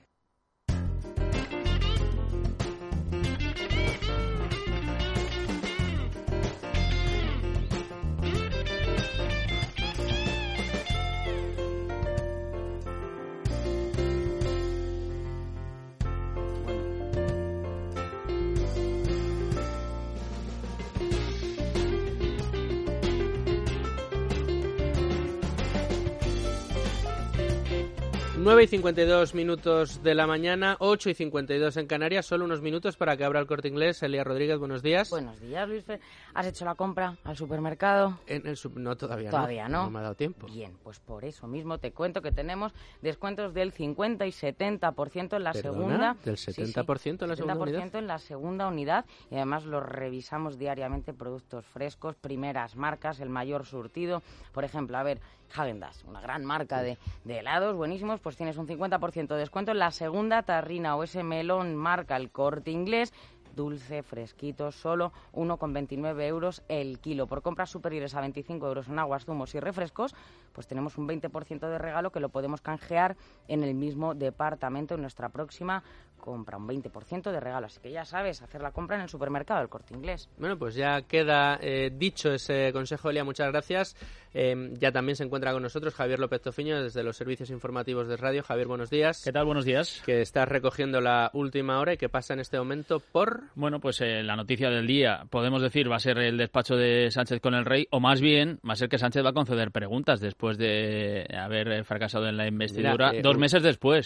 Nueve y 52 minutos de la mañana, 8 y 52 en Canarias, solo unos minutos para que abra el Corte Inglés. Elia Rodríguez, buenos días. Buenos días, Luis. ¿Has hecho la compra al supermercado? No, todavía no. No me ha dado tiempo. Bien, pues por eso mismo te cuento que tenemos descuentos del 50 y 70% en la segunda. ¿Del 70% en la segunda unidad? 70% en la segunda unidad y además los revisamos diariamente, productos frescos, primeras marcas, el mayor surtido. Por ejemplo, a ver, Häagen-Dazs, una gran marca de helados buenísimos, pues tienes un 50% de descuento en la segunda tarrina o ese melón marca El Corte Inglés, dulce, fresquito, solo 1,29 euros el kilo. Por compras superiores a 25 euros en aguas, zumos y refrescos, pues tenemos un 20% de regalo que lo podemos canjear en el mismo departamento en nuestra próxima compra, un 20% de regalo. Así que ya sabes, hacer la compra en el supermercado del Corte Inglés. Bueno, pues ya queda dicho ese consejo, Elia, muchas gracias. Ya también se encuentra con nosotros Javier López Tofiño desde los servicios informativos de radio. Javier, buenos días. ¿Qué tal? Buenos días. Que estás recogiendo la última hora y que pasa en este momento por... Bueno, pues la noticia del día, podemos decir, va a ser el despacho de Sánchez con el rey, o más bien va a ser que Sánchez va a conceder preguntas después de haber fracasado en la investidura. Mira, 2 meses después.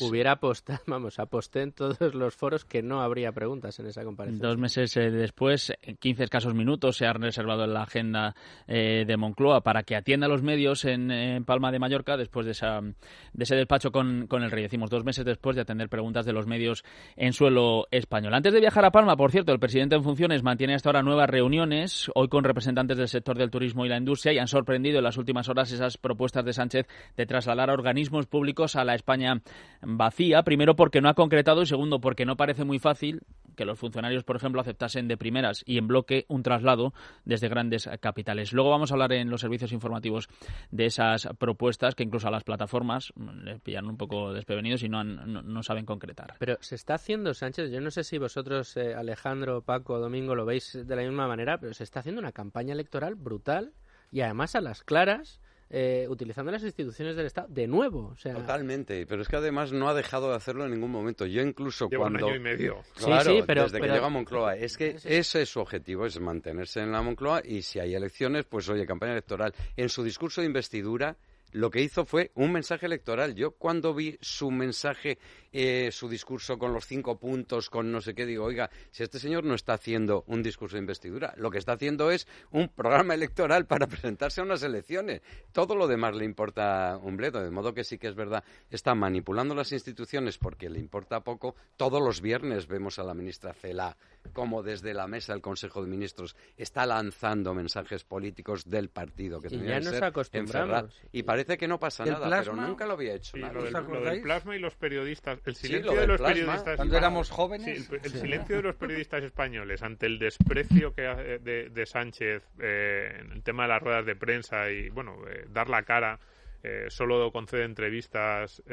Aposté en todos los foros que no habría preguntas en esa comparecencia. 2 meses después, 15 escasos minutos se han reservado en la agenda de Moncloa para que atienda a los medios en Palma de Mallorca después de ese despacho con el rey. Decimos 2 meses después de atender preguntas de los medios en suelo español. Antes de viajar a Palma, por cierto, el presidente en funciones mantiene hasta ahora nuevas reuniones, hoy con representantes del sector del turismo y la industria, y han sorprendido en las últimas horas esas propuestas de Sánchez de trasladar a organismos públicos a la España vacía, primero porque no ha concretado y segundo porque no parece muy fácil que los funcionarios, por ejemplo, aceptasen de primeras y en bloque un traslado desde grandes capitales. Luego vamos a hablar en los servicios informativos de esas propuestas que incluso a las plataformas les pillan un poco desprevenidos y no saben concretar. Pero se está haciendo, Sánchez, yo no sé si vosotros, Alejandro, Paco, Domingo, lo veis de la misma manera, pero se está haciendo una campaña electoral brutal y además a las claras, utilizando las instituciones del Estado de nuevo. O sea... Totalmente, pero es que además no ha dejado de hacerlo en ningún momento. Yo incluso Lleva cuando... un año y medio. Claro, sí, desde que llega a Moncloa. Es que ese es su objetivo, es mantenerse en la Moncloa y si hay elecciones, pues oye, campaña electoral. En su discurso de investidura lo que hizo fue un mensaje electoral. Yo cuando vi su mensaje, su discurso con los 5 puntos, con no sé qué, digo, oiga, si este señor no está haciendo un discurso de investidura, lo que está haciendo es un programa electoral para presentarse a unas elecciones. Todo lo demás le importa un bledo, de modo que sí que es verdad, está manipulando las instituciones porque le importa poco. Todos los viernes vemos a la ministra Celaá como desde la mesa del Consejo de Ministros está lanzando mensajes políticos del partido que tenía que ser encerrar. Y parece que no pasa nada, pero nunca lo había hecho. Sí, nada. Lo del plasma y los periodistas. El silencio sí, de los plasma, periodistas. Cuando éramos jóvenes. Sí, el silencio de los periodistas españoles ante el desprecio que de Sánchez en el tema de las ruedas de prensa y, bueno, dar la cara. Solo concede entrevistas,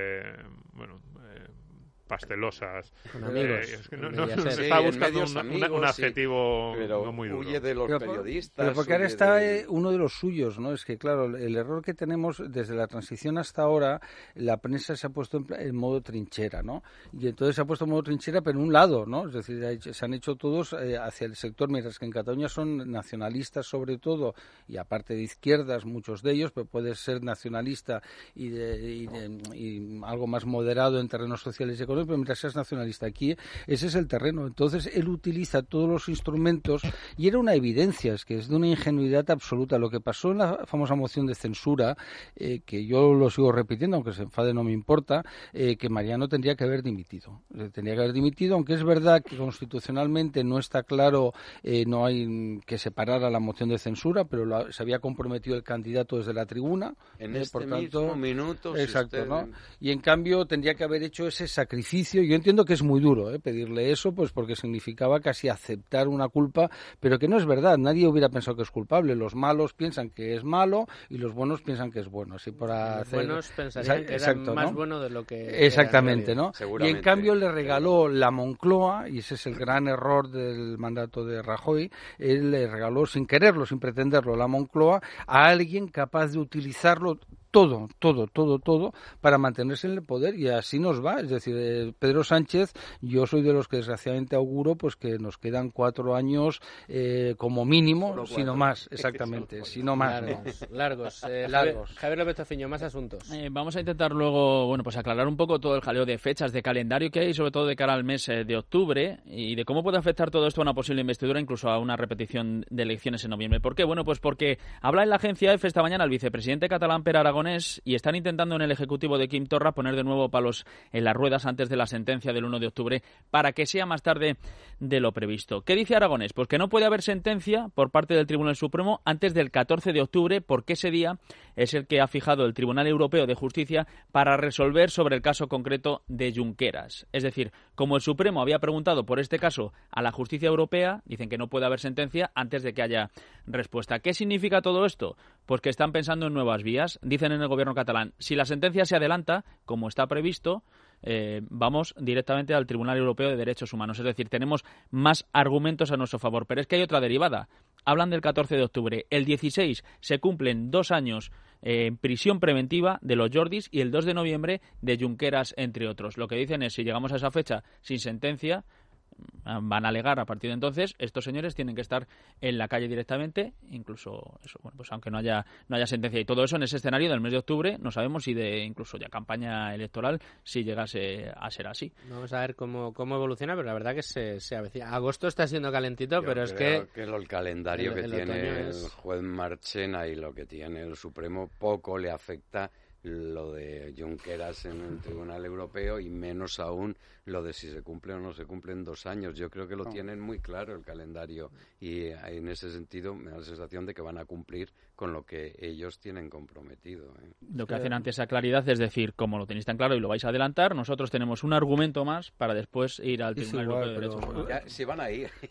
pastelosas. Con amigos. Es que no se está buscando un adjetivo no muy duro. Huye de los periodistas. Pero porque ahora está uno de los suyos, ¿no? Es que, claro, el error que tenemos desde la transición hasta ahora, la prensa se ha puesto en modo trinchera, ¿no? Y entonces se ha puesto en modo trinchera, pero en un lado, ¿no? Es decir, se han hecho todos hacia el sector, mientras que en Cataluña son nacionalistas sobre todo, y aparte de izquierdas, muchos de ellos, pero puede ser nacionalista y algo más moderado en terrenos sociales y económicos, pero mientras seas nacionalista aquí, ese es el terreno. Entonces él utiliza todos los instrumentos y era una evidencia, es que es de una ingenuidad absoluta. Lo que pasó en la famosa moción de censura, que yo lo sigo repitiendo, aunque se enfade no me importa, que Mariano tendría que haber dimitido. Tendría que haber dimitido, aunque es verdad que constitucionalmente no está claro, no hay que separar a la moción de censura, pero se había comprometido el candidato desde la tribuna. En este por tanto, mismo minuto. Exacto, si usted... ¿no? Y en cambio tendría que haber hecho ese sacrificio sacrificio. Yo entiendo que es muy duro pedirle eso, pues porque significaba casi aceptar una culpa, pero que no es verdad. Nadie hubiera pensado que es culpable. Los malos piensan que es malo y los buenos piensan que es bueno. Así para los buenos pensarían que era más bueno de lo que exactamente, ¿no? Seguramente. Y en cambio le regaló la Moncloa, y ese es el gran error del mandato de Rajoy, él le regaló sin quererlo, sin pretenderlo, la Moncloa a alguien capaz de utilizarlo todo para mantenerse en el poder, y así nos va. Es decir, Pedro Sánchez, yo soy de los que desgraciadamente auguro pues que nos quedan 4 años como mínimo, sino más, exactamente, sino más. Largos. Javier López Tociño, más asuntos. Vamos a intentar luego, bueno, pues aclarar un poco todo el jaleo de fechas, de calendario que hay, sobre todo de cara al mes de octubre, y de cómo puede afectar todo esto a una posible investidura, incluso a una repetición de elecciones en noviembre. ¿Por qué? Bueno, pues porque habla en la agencia EFE esta mañana el vicepresidente catalán Per Aragonés, y están intentando en el Ejecutivo de Quim Torra poner de nuevo palos en las ruedas antes de la sentencia del 1 de octubre para que sea más tarde de lo previsto. ¿Qué dice Aragonés? Pues que no puede haber sentencia por parte del Tribunal Supremo antes del 14 de octubre, porque ese día es el que ha fijado el Tribunal Europeo de Justicia para resolver sobre el caso concreto de Junqueras. Es decir, como el Supremo había preguntado por este caso a la justicia europea, dicen que no puede haber sentencia antes de que haya respuesta. ¿Qué significa todo esto? Pues que están pensando en nuevas vías. Dicen en el gobierno catalán, si la sentencia se adelanta, como está previsto, vamos directamente al Tribunal Europeo de Derechos Humanos. Es decir, tenemos más argumentos a nuestro favor. Pero es que hay otra derivada. Hablan del 14 de octubre. El 16 se cumplen 2 años en prisión preventiva de los Jordis y el 2 de noviembre de Junqueras, entre otros. Lo que dicen es, si llegamos a esa fecha sin sentencia, van a alegar a partir de entonces, estos señores tienen que estar en la calle directamente, incluso eso, bueno, pues aunque no haya sentencia, y todo eso en ese escenario del mes de octubre. No sabemos si de incluso ya campaña electoral, si llegase a ser así. Vamos a ver cómo evoluciona, pero la verdad que se avecina. Agosto está siendo calentito, pero es que el calendario que tiene el juez Marchena y lo que tiene el Supremo poco le afecta lo de Junqueras en el Tribunal Europeo, y menos aún lo de si se cumple o no se cumple en 2 años. Yo creo que lo tienen muy claro el calendario, y en ese sentido me da la sensación de que van a cumplir con lo que ellos tienen comprometido. Lo que hacen ante esa claridad es decir, como lo tenéis tan claro y lo vais a adelantar, nosotros tenemos un argumento más para después ir al Tribunal Europeo de Derechos Humanos. Si van a ir.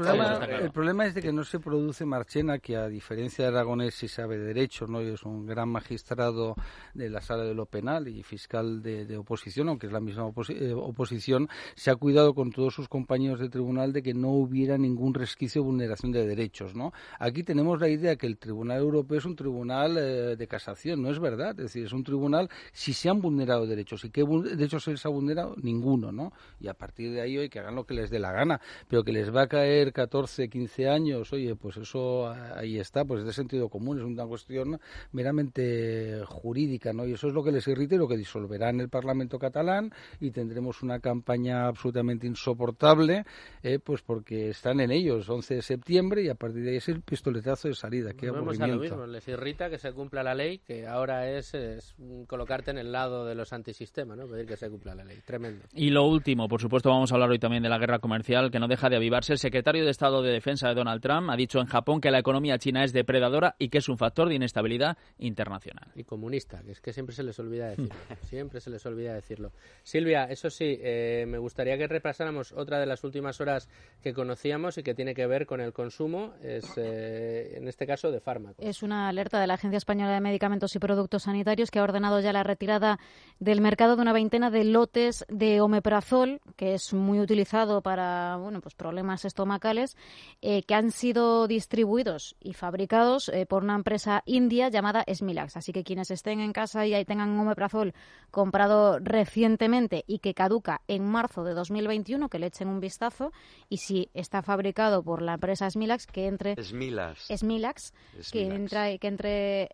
El problema es de que no se produce Marchena, que a diferencia de Aragonés sí sabe de derecho, ¿no? Y es un gran magistrado de la Sala de lo Penal y fiscal de oposición, aunque es la misma oposición, se ha cuidado con todos sus compañeros de tribunal de que no hubiera ningún resquicio de vulneración de derechos, ¿no? Aquí tenemos la idea que el Tribunal Europeo es un tribunal de casación. No es verdad. Es decir, es un tribunal si se han vulnerado derechos. ¿Y qué derechos se les ha vulnerado? Ninguno, ¿no? Y a partir de ahí, que hagan lo que les dé la gana. Pero que les va a caer 14, 15 años, oye, pues eso ahí está, pues es de sentido común. Es una cuestión meramente jurídica, ¿no? Y eso es lo que les irrita y lo que disolverá en el Parlamento catalán, y tendremos una campaña absolutamente insoportable, pues porque están en ellos, 11 de septiembre, y a partir de ahí es el pistoletazo de salida. Qué aburrimiento. Les irrita que se cumpla la ley, que ahora es colocarte en el lado de los antisistemas, ¿no? Pedir que se cumpla la ley. Tremendo. Y lo último, por supuesto, vamos a hablar hoy también de la guerra comercial, que no deja de avivarse. El secretario de Estado de Defensa de Donald Trump ha dicho en Japón que la economía china es depredadora y que es un factor de inestabilidad internacional. Y comunista, que es que siempre se les olvida decirlo. Siempre se les olvida decirlo. Silvia, eso sí, me gustaría que repasáramos otra de las últimas horas que conocíamos y que tiene que ver con el consumo, en este caso de fármacos. Es una alerta de la Agencia Española de Medicamentos y Productos Sanitarios, que ha ordenado ya la retirada del mercado de una veintena de lotes de omeprazol, que es muy utilizado para pues problemas estomacales, que han sido distribuidos y fabricados por una empresa india llamada Smilax. Así que quienes estén en casa y ahí tengan omeprazol comprado recientemente y que caduca en marzo de 2021, que le echen un vistazo, y si está fabricado por la empresa Smilax, que entre Smilax, que entre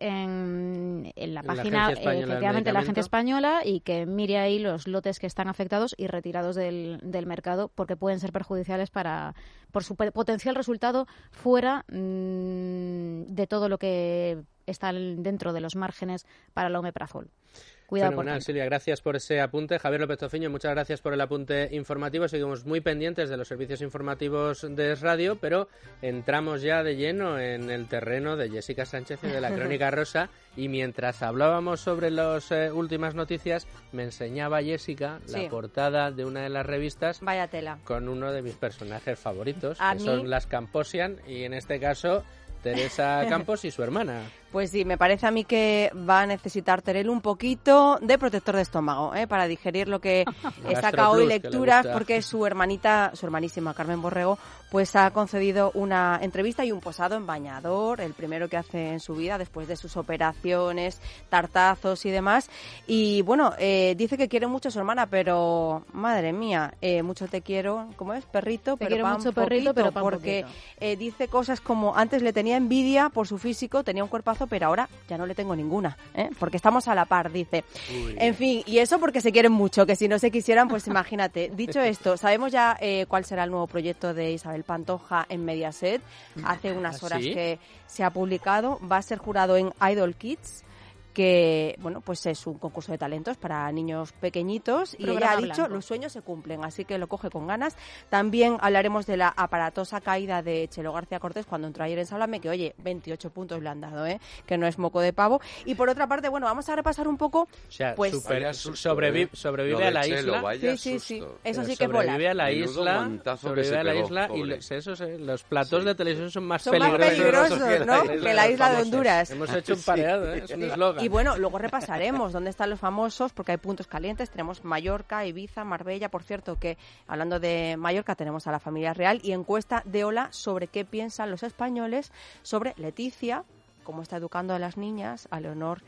en la página, efectivamente, de la Agencia Española, y que mire ahí los lotes que están afectados y retirados del mercado, porque pueden ser perjudiciales por su potencial resultado fuera de todo lo que está dentro de los márgenes para el omeprazol. Cuidado. Fenomenal, Silvia, gracias por ese apunte. Javier López Tociño, muchas gracias por el apunte informativo. Seguimos muy pendientes de los servicios informativos de Radio, pero entramos ya de lleno en el terreno de Jessica Sánchez y de la Crónica Rosa, Y mientras hablábamos sobre las últimas noticias, me enseñaba Jessica la portada de una de las revistas. Vaya tela. Con uno de mis personajes favoritos, que son las Camposian, y en este caso Teresa Campos y su hermana. Pues sí, me parece a mí que va a necesitar Terelu un poquito de protector de estómago, para digerir lo que saca hoy lecturas, porque su hermanísima Carmen Borrego, pues ha concedido una entrevista y un posado en bañador, el primero que hace en su vida después de sus operaciones, tartazos y demás. Y bueno, dice que quiere mucho a su hermana, pero madre mía, mucho te quiero, ¿cómo es? Perrito, te pero quiero pan mucho, poquito, perrito, pero pan porque poquito. Dice cosas como antes le tenía envidia por su físico, tenía un cuerpazo, pero ahora ya no le tengo ninguna, porque estamos a la par, dice. En fin, y eso porque se quieren mucho, que si no se quisieran, pues imagínate. Dicho esto, sabemos ya cuál será el nuevo proyecto de Isabel Pantoja en Mediaset. Hace unas horas que se ha publicado. Va a ser jurado en Idol Kids, que bueno, pues es un concurso de talentos para niños pequeñitos, y ella ha dicho los sueños se cumplen, así que lo coge con ganas. También hablaremos de la aparatosa caída de Chelo García Cortés cuando entró ayer en Sálvame, que oye, 28 puntos le han dado, que no es moco de pavo. Y por otra parte, bueno, vamos a repasar un poco, o sea, pues sobrevive a la isla. Sí, eso sí que es volar. Sobrevive a la isla, y los platos de televisión son más peligrosos, ¿no? que la isla de Honduras. Hemos hecho un pareado, es un eslogan. Y bueno, luego repasaremos dónde están los famosos, porque hay puntos calientes. Tenemos Mallorca, Ibiza, Marbella. Por cierto, que hablando de Mallorca tenemos a la familia real, y encuesta de Hola sobre qué piensan los españoles sobre Leticia, cómo está educando a las niñas, a Leonor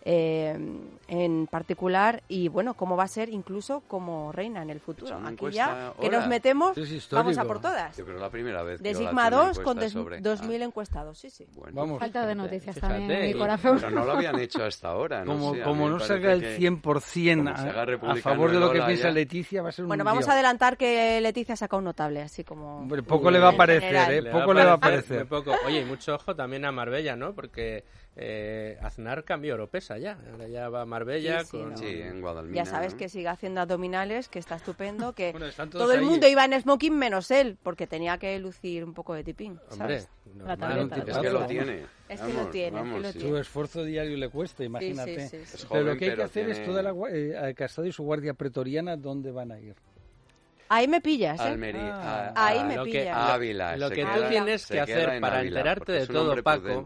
en particular, y bueno, cómo va a ser incluso como reina en el futuro. Aquí ya que nos metemos, vamos a por todas. Yo creo la primera vez de Sigma 2 con 2.000 encuestados, sí. Bueno, vamos, falta de noticias también en mi corazón. Pero no lo habían hecho hasta ahora. Como no salga el 100% a favor de lo que piensa Leticia, va a ser un Bueno, vamos a adelantar que Leticia saca un notable, así como... Poco le va a parecer, poco le va a parecer. Oye, y mucho ojo también a Marbella, ¿no? Porque Aznar cambió Oropesa ya. Ahora ya va a Marbella en Guadalmina. Ya sabes, ¿no? Que sigue haciendo abdominales, que está estupendo, que bueno, todo el mundo iba en smoking menos él, porque tenía que lucir un poco de tipín, ¿sabes? Hombre, es que lo tiene. Es que lo tiene. Su esfuerzo diario le cuesta, imagínate. Sí. Pero lo que hay que hacer es toda la Casado y su guardia pretoriana, ¿dónde van a ir? Ahí me pillas, Almería, ahí me pillas. Ávila. Lo que tú tienes que hacer para enterarte de todo, Paco,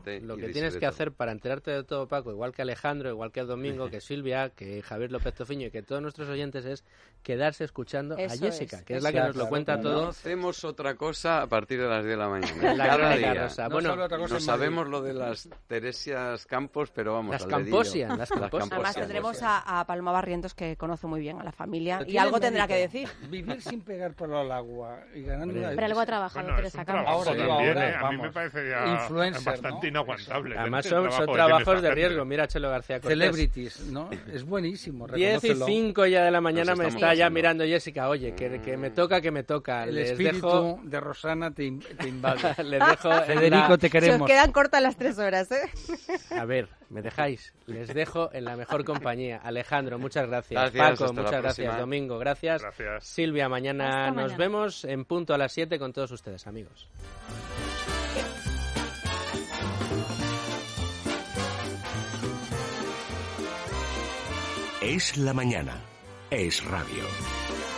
igual que Alejandro, igual que Domingo, que Silvia, que Javier López Tofiño y que todos nuestros oyentes, es quedarse escuchando a Jessica, que es la que nos lo cuenta todo. No hacemos otra cosa a partir de las 10 de la mañana. Cada día. No sabemos lo de las Teresias Campos, pero vamos, las Camposian. Además tendremos a Paloma Barrientos, que conoce muy bien a la familia, y algo tendrá que decir. Vivir sin pegar palo al agua y ganando... Pero algo ha trabajado Teresa Campos. Ahora, a mí me parecería bastante inaguantable. Además son trabajos de riesgo. Mira Chelo García Cortés. Celebrities, ¿no? Es buenísimo, 10:05 ya de la mañana me está ya mirando Jessica. Oye, que me toca. El espíritu de Rosana te invade. Les dejo... Federico, te queremos. Se os quedan cortas las 3 horas, A ver, ¿me dejáis? Les dejo en la mejor compañía. Alejandro, muchas gracias. Paco, muchas gracias. Domingo, gracias. Silvia, mañana nos vemos en punto a las 7 con todos ustedes, amigos. Es la mañana. Es radio.